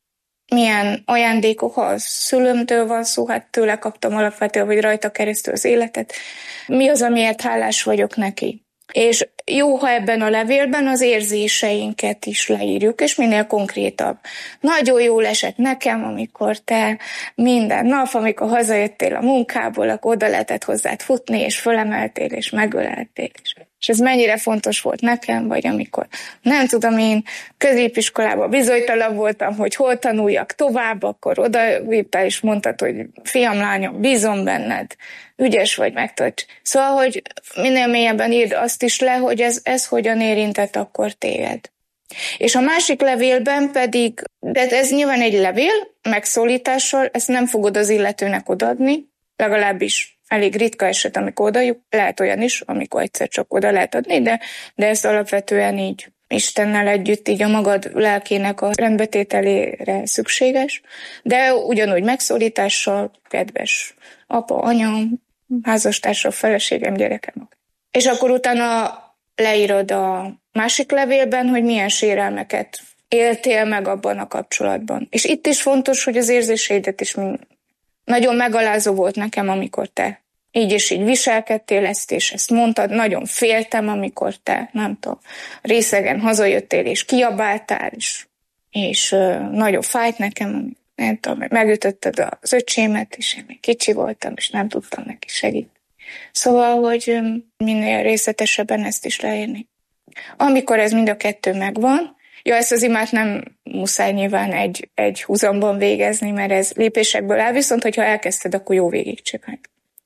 Milyen ajándékok, ha a szülőmtől van szó, hát tőle kaptam alapvetően, vagy rajta keresztül az életet. Mi az, amiért hálás vagyok neki? És jó, ha ebben a levélben az érzéseinket is leírjuk, és minél konkrétabb. Nagyon jól esett nekem, amikor te minden nap, amikor hazajöttél a munkából, akkor oda lehetett hozzád futni, és fölemeltél, és megöleltél. És ez mennyire fontos volt nekem, vagy amikor nem tudom, én középiskolában bizonytalan voltam, hogy hol tanuljak tovább, akkor odavittál, és mondtad, hogy fiam, lányom, bízom benned, ügyes vagy, megtarts. Szóval, hogy minél mélyebben írd azt is le, hogy ez, ez hogyan érintett akkor téged. És a másik levélben pedig, de ez nyilván egy levél, megszólítással, ezt nem fogod az illetőnek odaadni, legalábbis elég ritka eset, amikor odajuk, lehet olyan is, amikor egyszer csak oda lehet adni, de, de ezt alapvetően így Istennel együtt, így a magad lelkének a rendbetételére szükséges, de ugyanúgy megszólítással, kedves apa, anya, házastársam, feleségem, gyerekem. És akkor utána leírod a másik levélben, hogy milyen sérelmeket éltél meg abban a kapcsolatban. És itt is fontos, hogy az érzéseidet is nagyon megalázó volt nekem, amikor te így és így viselkedtél, ezt és ezt mondtad, nagyon féltem, amikor te, nem tudom, részegen hazajöttél és kiabáltál, és, és uh, nagyon fájt nekem, nem tudom, megütötted az öcsémet, és én még kicsi voltam, és nem tudtam neki segíteni. Szóval, hogy um, minél részletesebben ezt is leírni. Amikor ez mind a kettő megvan, ja, ezt az imát nem muszáj nyilván egy, egy húzamban végezni, mert ez lépésekből áll, viszont hogyha elkezdted, akkor jó végigcsinálj.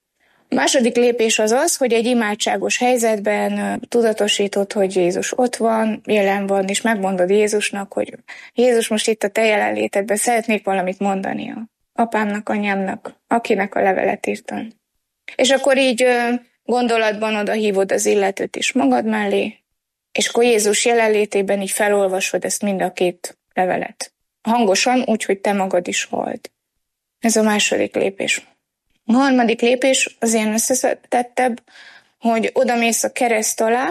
A második lépés az az, hogy egy imádságos helyzetben tudatosítod, hogy Jézus ott van, jelen van, és megmondod Jézusnak, hogy Jézus, most itt a te jelenlétedben szeretnék valamit mondani a apámnak, anyámnak, akinek a levelet írtam. És akkor így gondolatban oda hívod az illetőt is magad mellé, és akkor Jézus jelenlétében így felolvasod ezt mind a két levelet. Hangosan, úgy, hogy te magad is halld. Ez a második lépés. A harmadik lépés az ilyen összetettebb, hogy odamész a kereszt alá,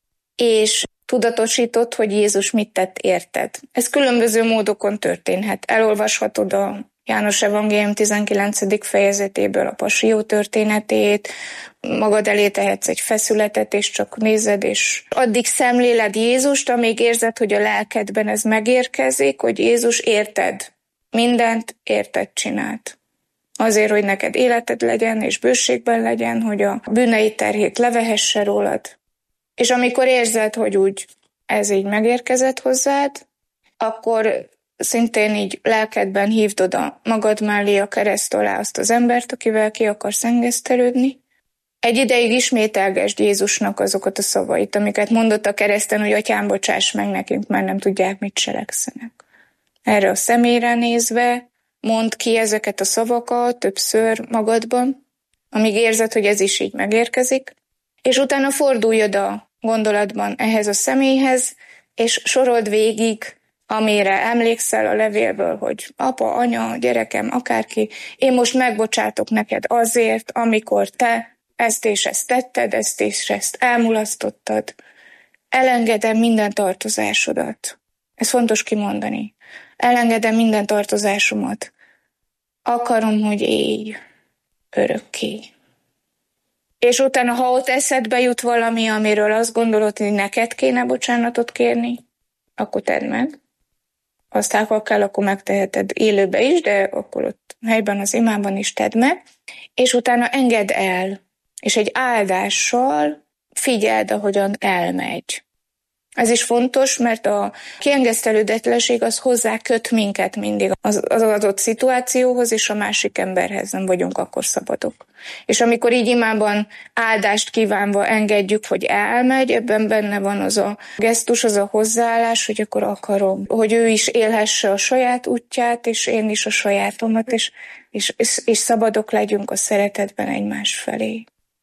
és tudatosítod, hogy Jézus mit tett érted. Ez különböző módokon történhet. Elolvashatod a János Evangélium tizenkilencedik fejezetéből a Passió történetét, magad elé tehetsz egy feszületet, és csak nézed, és addig szemléled Jézust, amíg érzed, hogy a lelkedben ez megérkezik, hogy Jézus érted, mindent érted csinált. Azért, hogy neked életed legyen, és bőségben legyen, hogy a bűnei terhét levehesse rólad. És amikor érzed, hogy úgy ez így megérkezett hozzád, akkor szintén így lelkedben hívd oda magad mellé a kereszt alá azt az embert, akivel ki akarsz engesztelődni. Egy ideig ismételgesd Jézusnak azokat a szavait, amiket mondott a kereszten, hogy atyám, bocsáss meg nekünk, mert nem tudják, mit cselekszenek. Erre a személyre nézve, mondd ki ezeket a szavakat többször magadban, amíg érzed, hogy ez is így megérkezik, és utána fordulj oda gondolatban ehhez a személyhez, és sorold végig, amire emlékszel a levélből, hogy apa, anya, gyerekem, akárki, én most megbocsátok neked azért, amikor te ezt és ezt tetted, ezt és ezt elmulasztottad. Elengedem minden tartozásodat. Ez fontos kimondani. Elengedem minden tartozásomat. Akarom, hogy élj örökké. És utána, ha ott eszedbe jut valami, amiről azt gondolod, hogy neked kéne bocsánatot kérni, akkor tedd meg. Aztán, ha kell, akkor megteheted élőbe is, de akkor ott helyben az imában is tedd meg. És utána engedd el, és egy áldással figyeld, ahogyan elmegy. Ez is fontos, mert a kiengesztelődetlenség az hozzá köt minket mindig az, az adott szituációhoz, és a másik emberhez nem vagyunk akkor szabadok. És amikor így imában áldást kívánva engedjük, hogy elmegy, ebben benne van az a gesztus, az a hozzáállás, hogy akkor akarom, hogy ő is élhesse a saját útját, és én is a sajátomat, és, és, és, és szabadok legyünk a szeretetben egymás felé.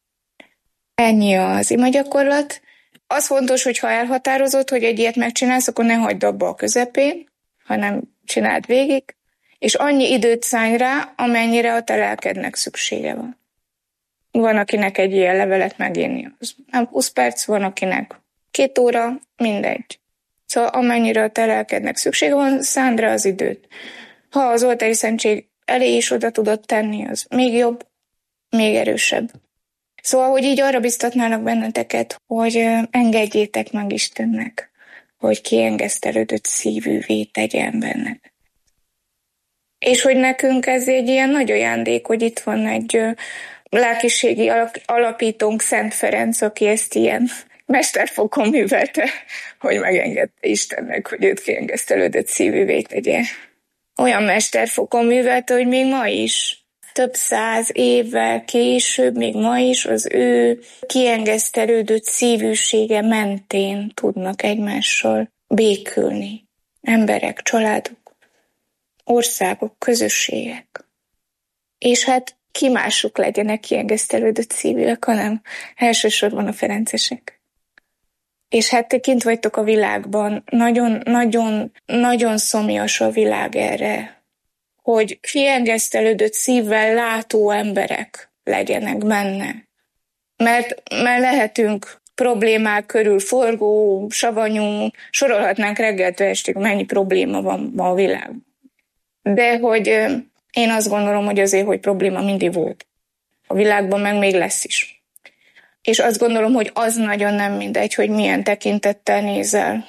Ennyi az imagyakorlat. Az fontos, hogy ha elhatározod, hogy egy ilyet megcsinálsz, akkor ne hagyd abba a közepén, hanem csináld végig, és annyi időt szállj rá, amennyire a te lelkednek szüksége van. Van, akinek egy ilyen levelet megírni, az nem húsz perc, van, akinek két óra, mindegy. Szóval amennyire a te lelkednek szüksége van, szánd rá az időt. Ha az oltári szentség elé is oda tudod tenni, az még jobb, még erősebb. Szóval, hogy így arra biztatnának benneteket, hogy engedjétek meg Istennek, hogy kiengesztelődött szívűvé tegyen bennetek. És hogy nekünk ez egy ilyen nagy ajándék, hogy itt van egy lelkiségi alapítónk, Szent Ferenc, aki ezt ilyen mesterfokon művelte, hogy megengedte Istennek, hogy őt kiengesztelődött szívűvé tegye. Olyan mesterfokon művelte, hogy még ma is, több száz évvel később, még ma is az ő kiengesztelődött szívűsége mentén tudnak egymással békülni. Emberek, családok, országok, közösségek. És hát ki mások legyenek kiengesztelődött szívűek, hanem elsősorban a ferencesek. És hát te kint vagytok a világban, nagyon, nagyon, nagyon szomjas a világ erre, hogy kiengesztelődött szívvel látó emberek legyenek benne. Mert, mert lehetünk problémák körül forgó, savanyú, sorolhatnánk reggeltől estig, mennyi probléma van ma a világban. De hogy én azt gondolom, hogy azért, hogy probléma mindig volt. A világban meg még lesz is. És azt gondolom, hogy az nagyon nem mindegy, hogy milyen tekintettel nézel.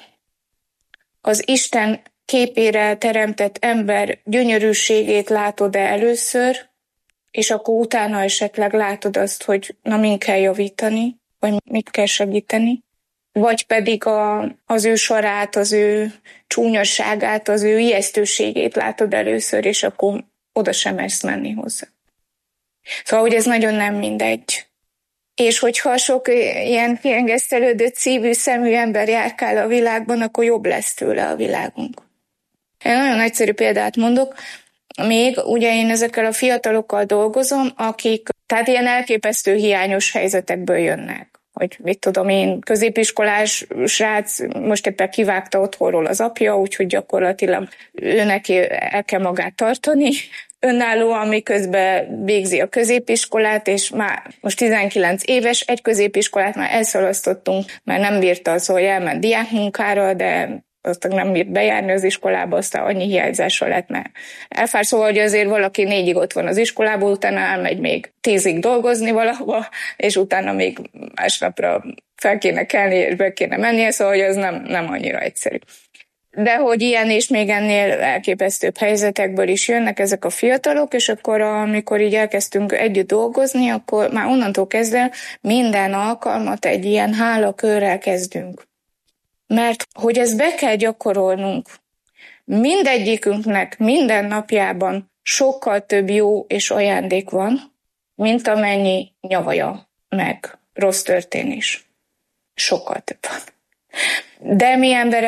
Az Isten képére teremtett ember gyönyörűségét látod-e először, és akkor utána esetleg látod azt, hogy na, min kell javítani, vagy mit kell segíteni, vagy pedig a, az ő sarát, az ő csúnyasságát, az ő ijesztőségét látod először, és akkor oda sem mersz menni hozzá. Szóval, hogy ez nagyon nem mindegy. És hogyha sok ilyen kiengesztelődött szívű, szemű ember járkál a világban, akkor jobb lesz tőle a világunk. Én nagyon egyszerű példát mondok, még ugye én ezekkel a fiatalokkal dolgozom, akik tehát ilyen elképesztő hiányos helyzetekből jönnek. Hogy mit tudom én, középiskolás srác most éppen kivágta otthonról az apja, úgyhogy gyakorlatilag ő neki el kell magát tartani, önállóan, miközben végzi a középiskolát, és már most tizenkilenc éves, egy középiskolát már elszalasztottunk, mert nem bírta az, hogy elment diákmunkára, de aztán nem bírt bejárni az iskolába, aztán annyi hiányzással lett, mert elfár, szóval, hogy azért valaki négyig ott van az iskolában, utána elmegy még tízig dolgozni valahova, és utána még másnapra fel kéne kelni, és be kéne mennie, szóval, hogy az nem, nem annyira egyszerű. De hogy ilyen és még ennél elképesztőbb helyzetekből is jönnek ezek a fiatalok, és akkor amikor így elkezdtünk együtt dolgozni, akkor már onnantól kezdve minden alkalmat egy ilyen hálakörrel kezdünk. Mert hogy ezt be kell gyakorolnunk, mindegyikünknek minden napjában sokkal több jó és ajándék van, mint amennyi nyavaja meg rossz történés. Sokkal több van. De mi emberek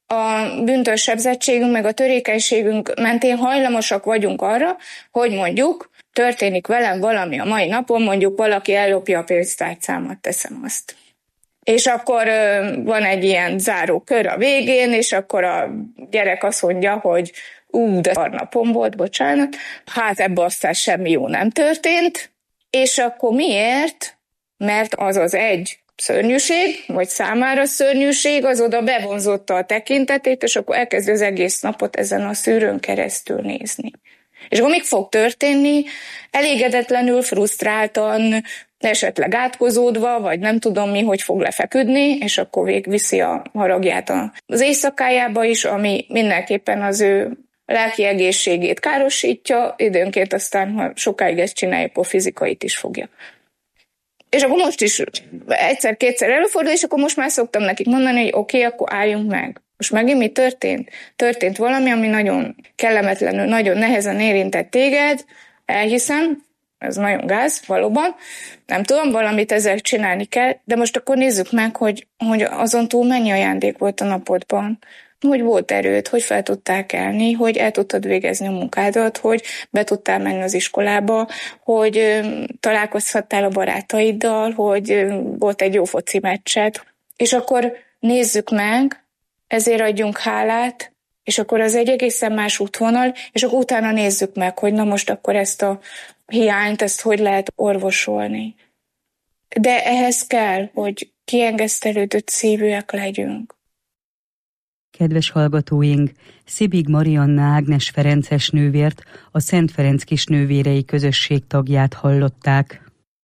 a bűntől sebzettségünk, meg a törékenységünk mentén hajlamosak vagyunk arra, hogy mondjuk történik velem valami a mai napon, mondjuk valaki ellopja a pénztárcámat, teszem azt. És akkor van egy ilyen záró kör a végén, és akkor a gyerek azt mondja, hogy ú, de szarnapom volt, bocsánat, hát ebből aztán semmi jó nem történt, és akkor miért? Mert az az egy szörnyűség, vagy számára szörnyűség, az oda bevonzotta a tekintetét, és akkor elkezdi az egész napot ezen a szűrőn keresztül nézni. És akkor még fog történni? Elégedetlenül, frusztráltan, esetleg átkozódva, vagy nem tudom mi, hogy fog lefeküdni, és akkor végviszi a haragját az éjszakájába is, ami mindenképpen az ő lelki egészségét károsítja, időnként aztán, ha sokáig ezt csinálja, akkor fizikait is fogja. És akkor most is egyszer-kétszer előfordul, és akkor most már szoktam nekik mondani, hogy oké, okay, akkor álljunk meg. Most megint mi történt? Történt valami, ami nagyon kellemetlenül, nagyon nehezen érintett téged, elhiszem, ez nagyon gáz, valóban, nem tudom, valamit ezzel csinálni kell, de most akkor nézzük meg, hogy, hogy azon túl mennyi ajándék volt a napodban, hogy volt erőd, hogy fel tudtál kelni, hogy el tudtad végezni a munkádat, hogy be tudtál menni az iskolába, hogy találkozhattál a barátaiddal, hogy volt egy jó foci meccsed. És akkor nézzük meg, ezért adjunk hálát, és akkor az egy egészen más útvonal, és akkor utána nézzük meg, hogy na most akkor ezt a hiányt, ezt hogy lehet orvosolni. De ehhez kell, hogy kiengesztelődött szívűek legyünk. Kedves hallgatóink, Szibig Marianna Ágnes ferences nővért, a Szent Ferenc Kisnővérei Közösség tagját hallották.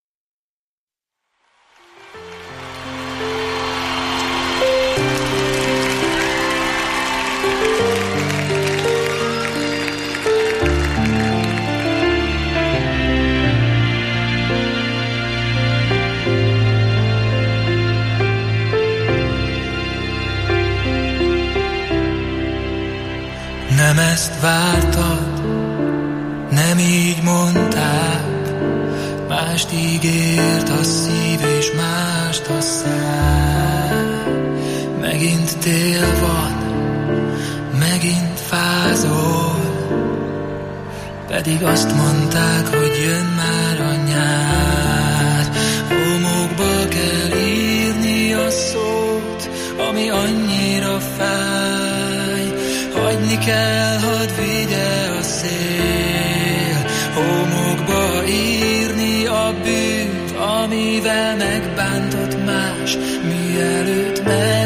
Nem ezt vártad, nem így mondták, mást ígért a szív és mást a szám. Megint tél van, megint fázol, pedig azt mondták, hogy jön már a nyár. Homokba kell írni a szót, ami annyira fáj, hagyni kell, hadd vigye a szél. Homokba írni a bűnt, amivel megbántott más, mielőtt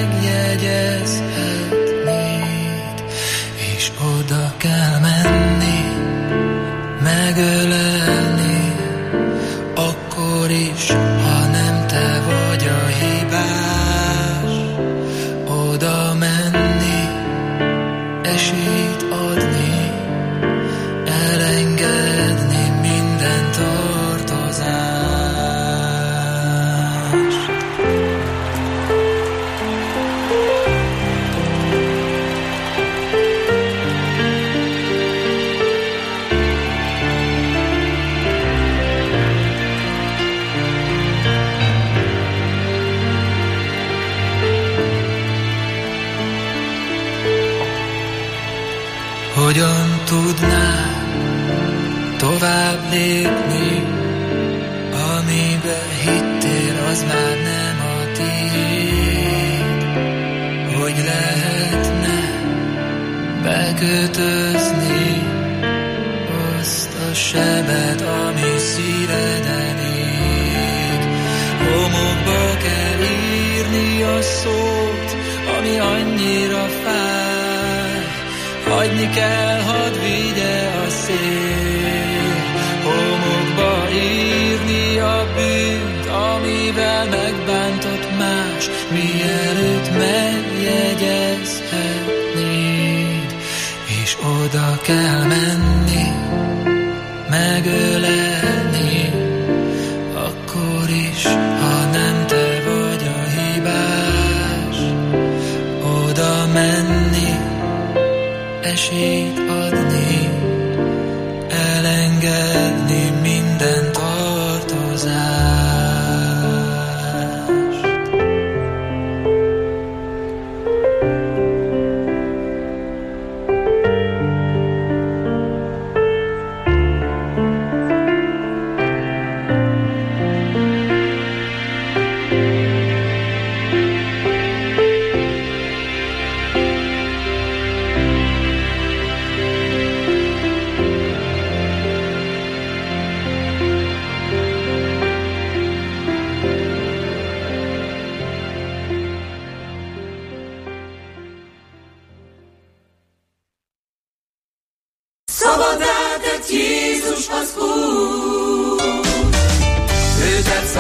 megjegyezhetnéd. És oda kell menni, megölelni, akkor is, ha nem te vagy a hibás. Oda menni, esélyt adni, elengedni minden tartozást. Hogyan tudnál tovább lépni, amibe hittél, az már nem a tiéd? Hogy lehetne bekötözni azt a sebet, ami szíveden ég? Homokba kell írni a szót, ami annyira fáj, hagyni kell, hadd vigye a szél. Homokba írni a bűnt, amivel megbántott más, mielőtt megjegyezhetnéd. És oda kell menni, megölelni, akkor is, ha nem te vagy a hibás. Oda menni, esélyt adni, elengedni minden tartozást.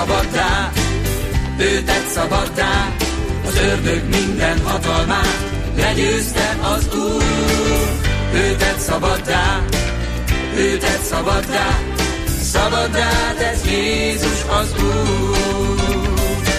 szabaddá, ő tett szabaddá, az ördög minden hatalmát, legyőzte az Úr. Ő tett szabaddá, ő tett szabaddá, szabaddá tett Jézus az Úr.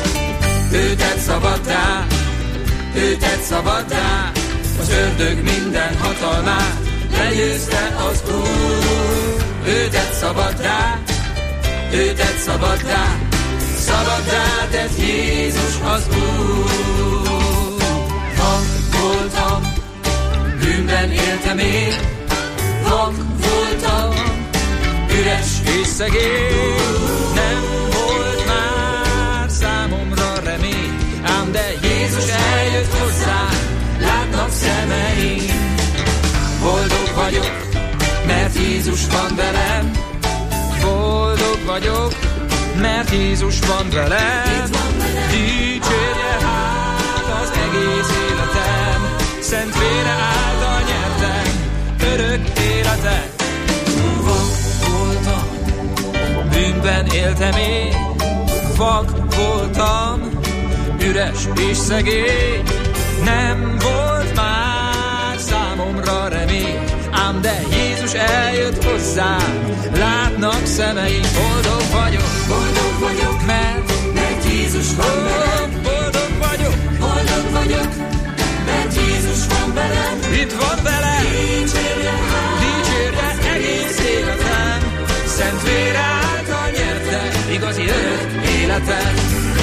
Ő tett szabaddá, ő tett szabaddá, az ördög minden hatalmát, legyőzte az Úr. Ő tett szabaddá, ő tett szabaddá, szabaddá tett Jézus az Úr. Vak voltam, bűnben éltem én, vak voltam, üres és szegény, nem volt már számomra remény, ám de Jézus eljött hozzám, látnak szemeim. Boldog vagyok, mert Jézus van velem, boldog vagyok, mert Jézus van velem. Dicsérje hát az egész életem, szent vére által nyertem örök életet. Vak voltam, bűnben éltem én, vak voltam, üres és szegény, nem volt már számomra remény, ám de Jézus eljött hozzám, látnak szemeim. Boldog vagyok, boldog vagyok, mert, mert Jézus van velem. Boldog vagyok, boldog vagyok, mert Jézus van velem. Itt van velem, dicsérje, dicsérje egész életem, szent vére által nyerte igazi örök életet.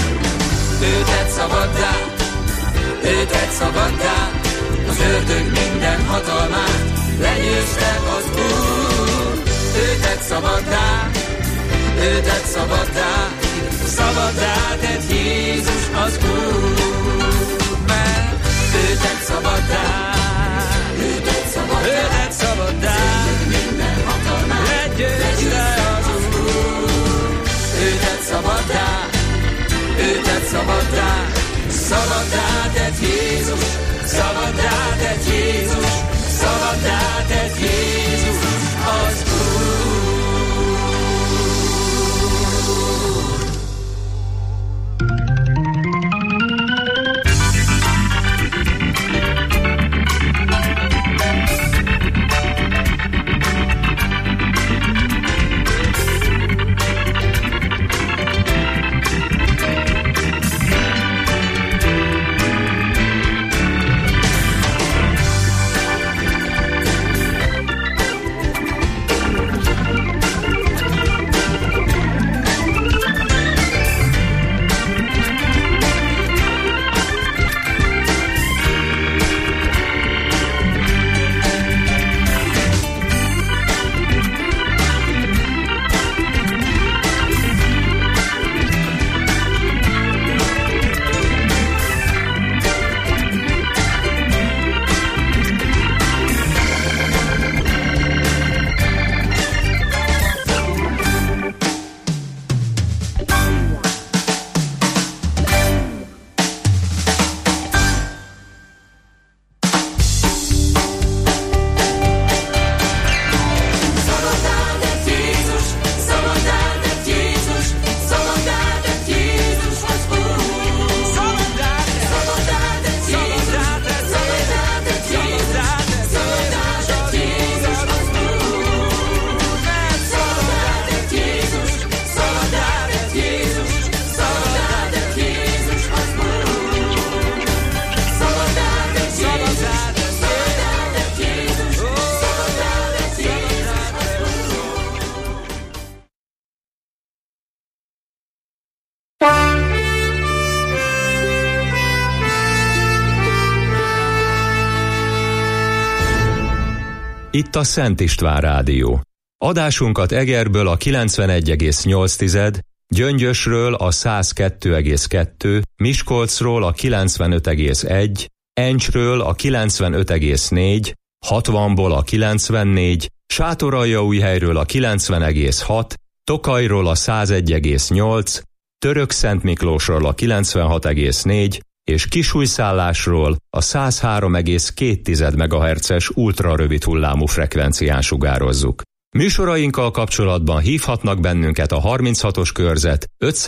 Ő tett szabaddá, ő tett szabaddá, az ördög minden hatalmát, legyőzte az Úr. Ő tett szabaddá, ő tett szabaddá, szabaddá tett Jézus az Úr. Mert ő tett szabaddá, ő tett szabaddá, ő tett szabaddá, minden hatalmát, legyőzte az Úr. Ő tett szabaddá, ő tett szabaddá, szabaddá tett Jézus, szabaddá tett Jézus, szabaddá tett Jézus az Úr. Itt a Szent István Rádió. Adásunkat Egerből a kilencvenegy egész nyolc, Gyöngyösről a száz kettő egész kettő, Miskolcról a kilencvenöt egész egy, Encsről a kilencvenöt egész négy, hatvanból a kilencvennégy, Sátoraljaújhelyről a kilencven egész hat, Tokajról a száz egy egész nyolc, Törökszentmiklósról a kilencvenhat egész négy, és Kisújszállásról a száz három egész két megahertzes ultrarövid hullámú frekvencián sugározzuk. Műsorainkkal kapcsolatban hívhatnak bennünket a harminchatos körzet ötszáz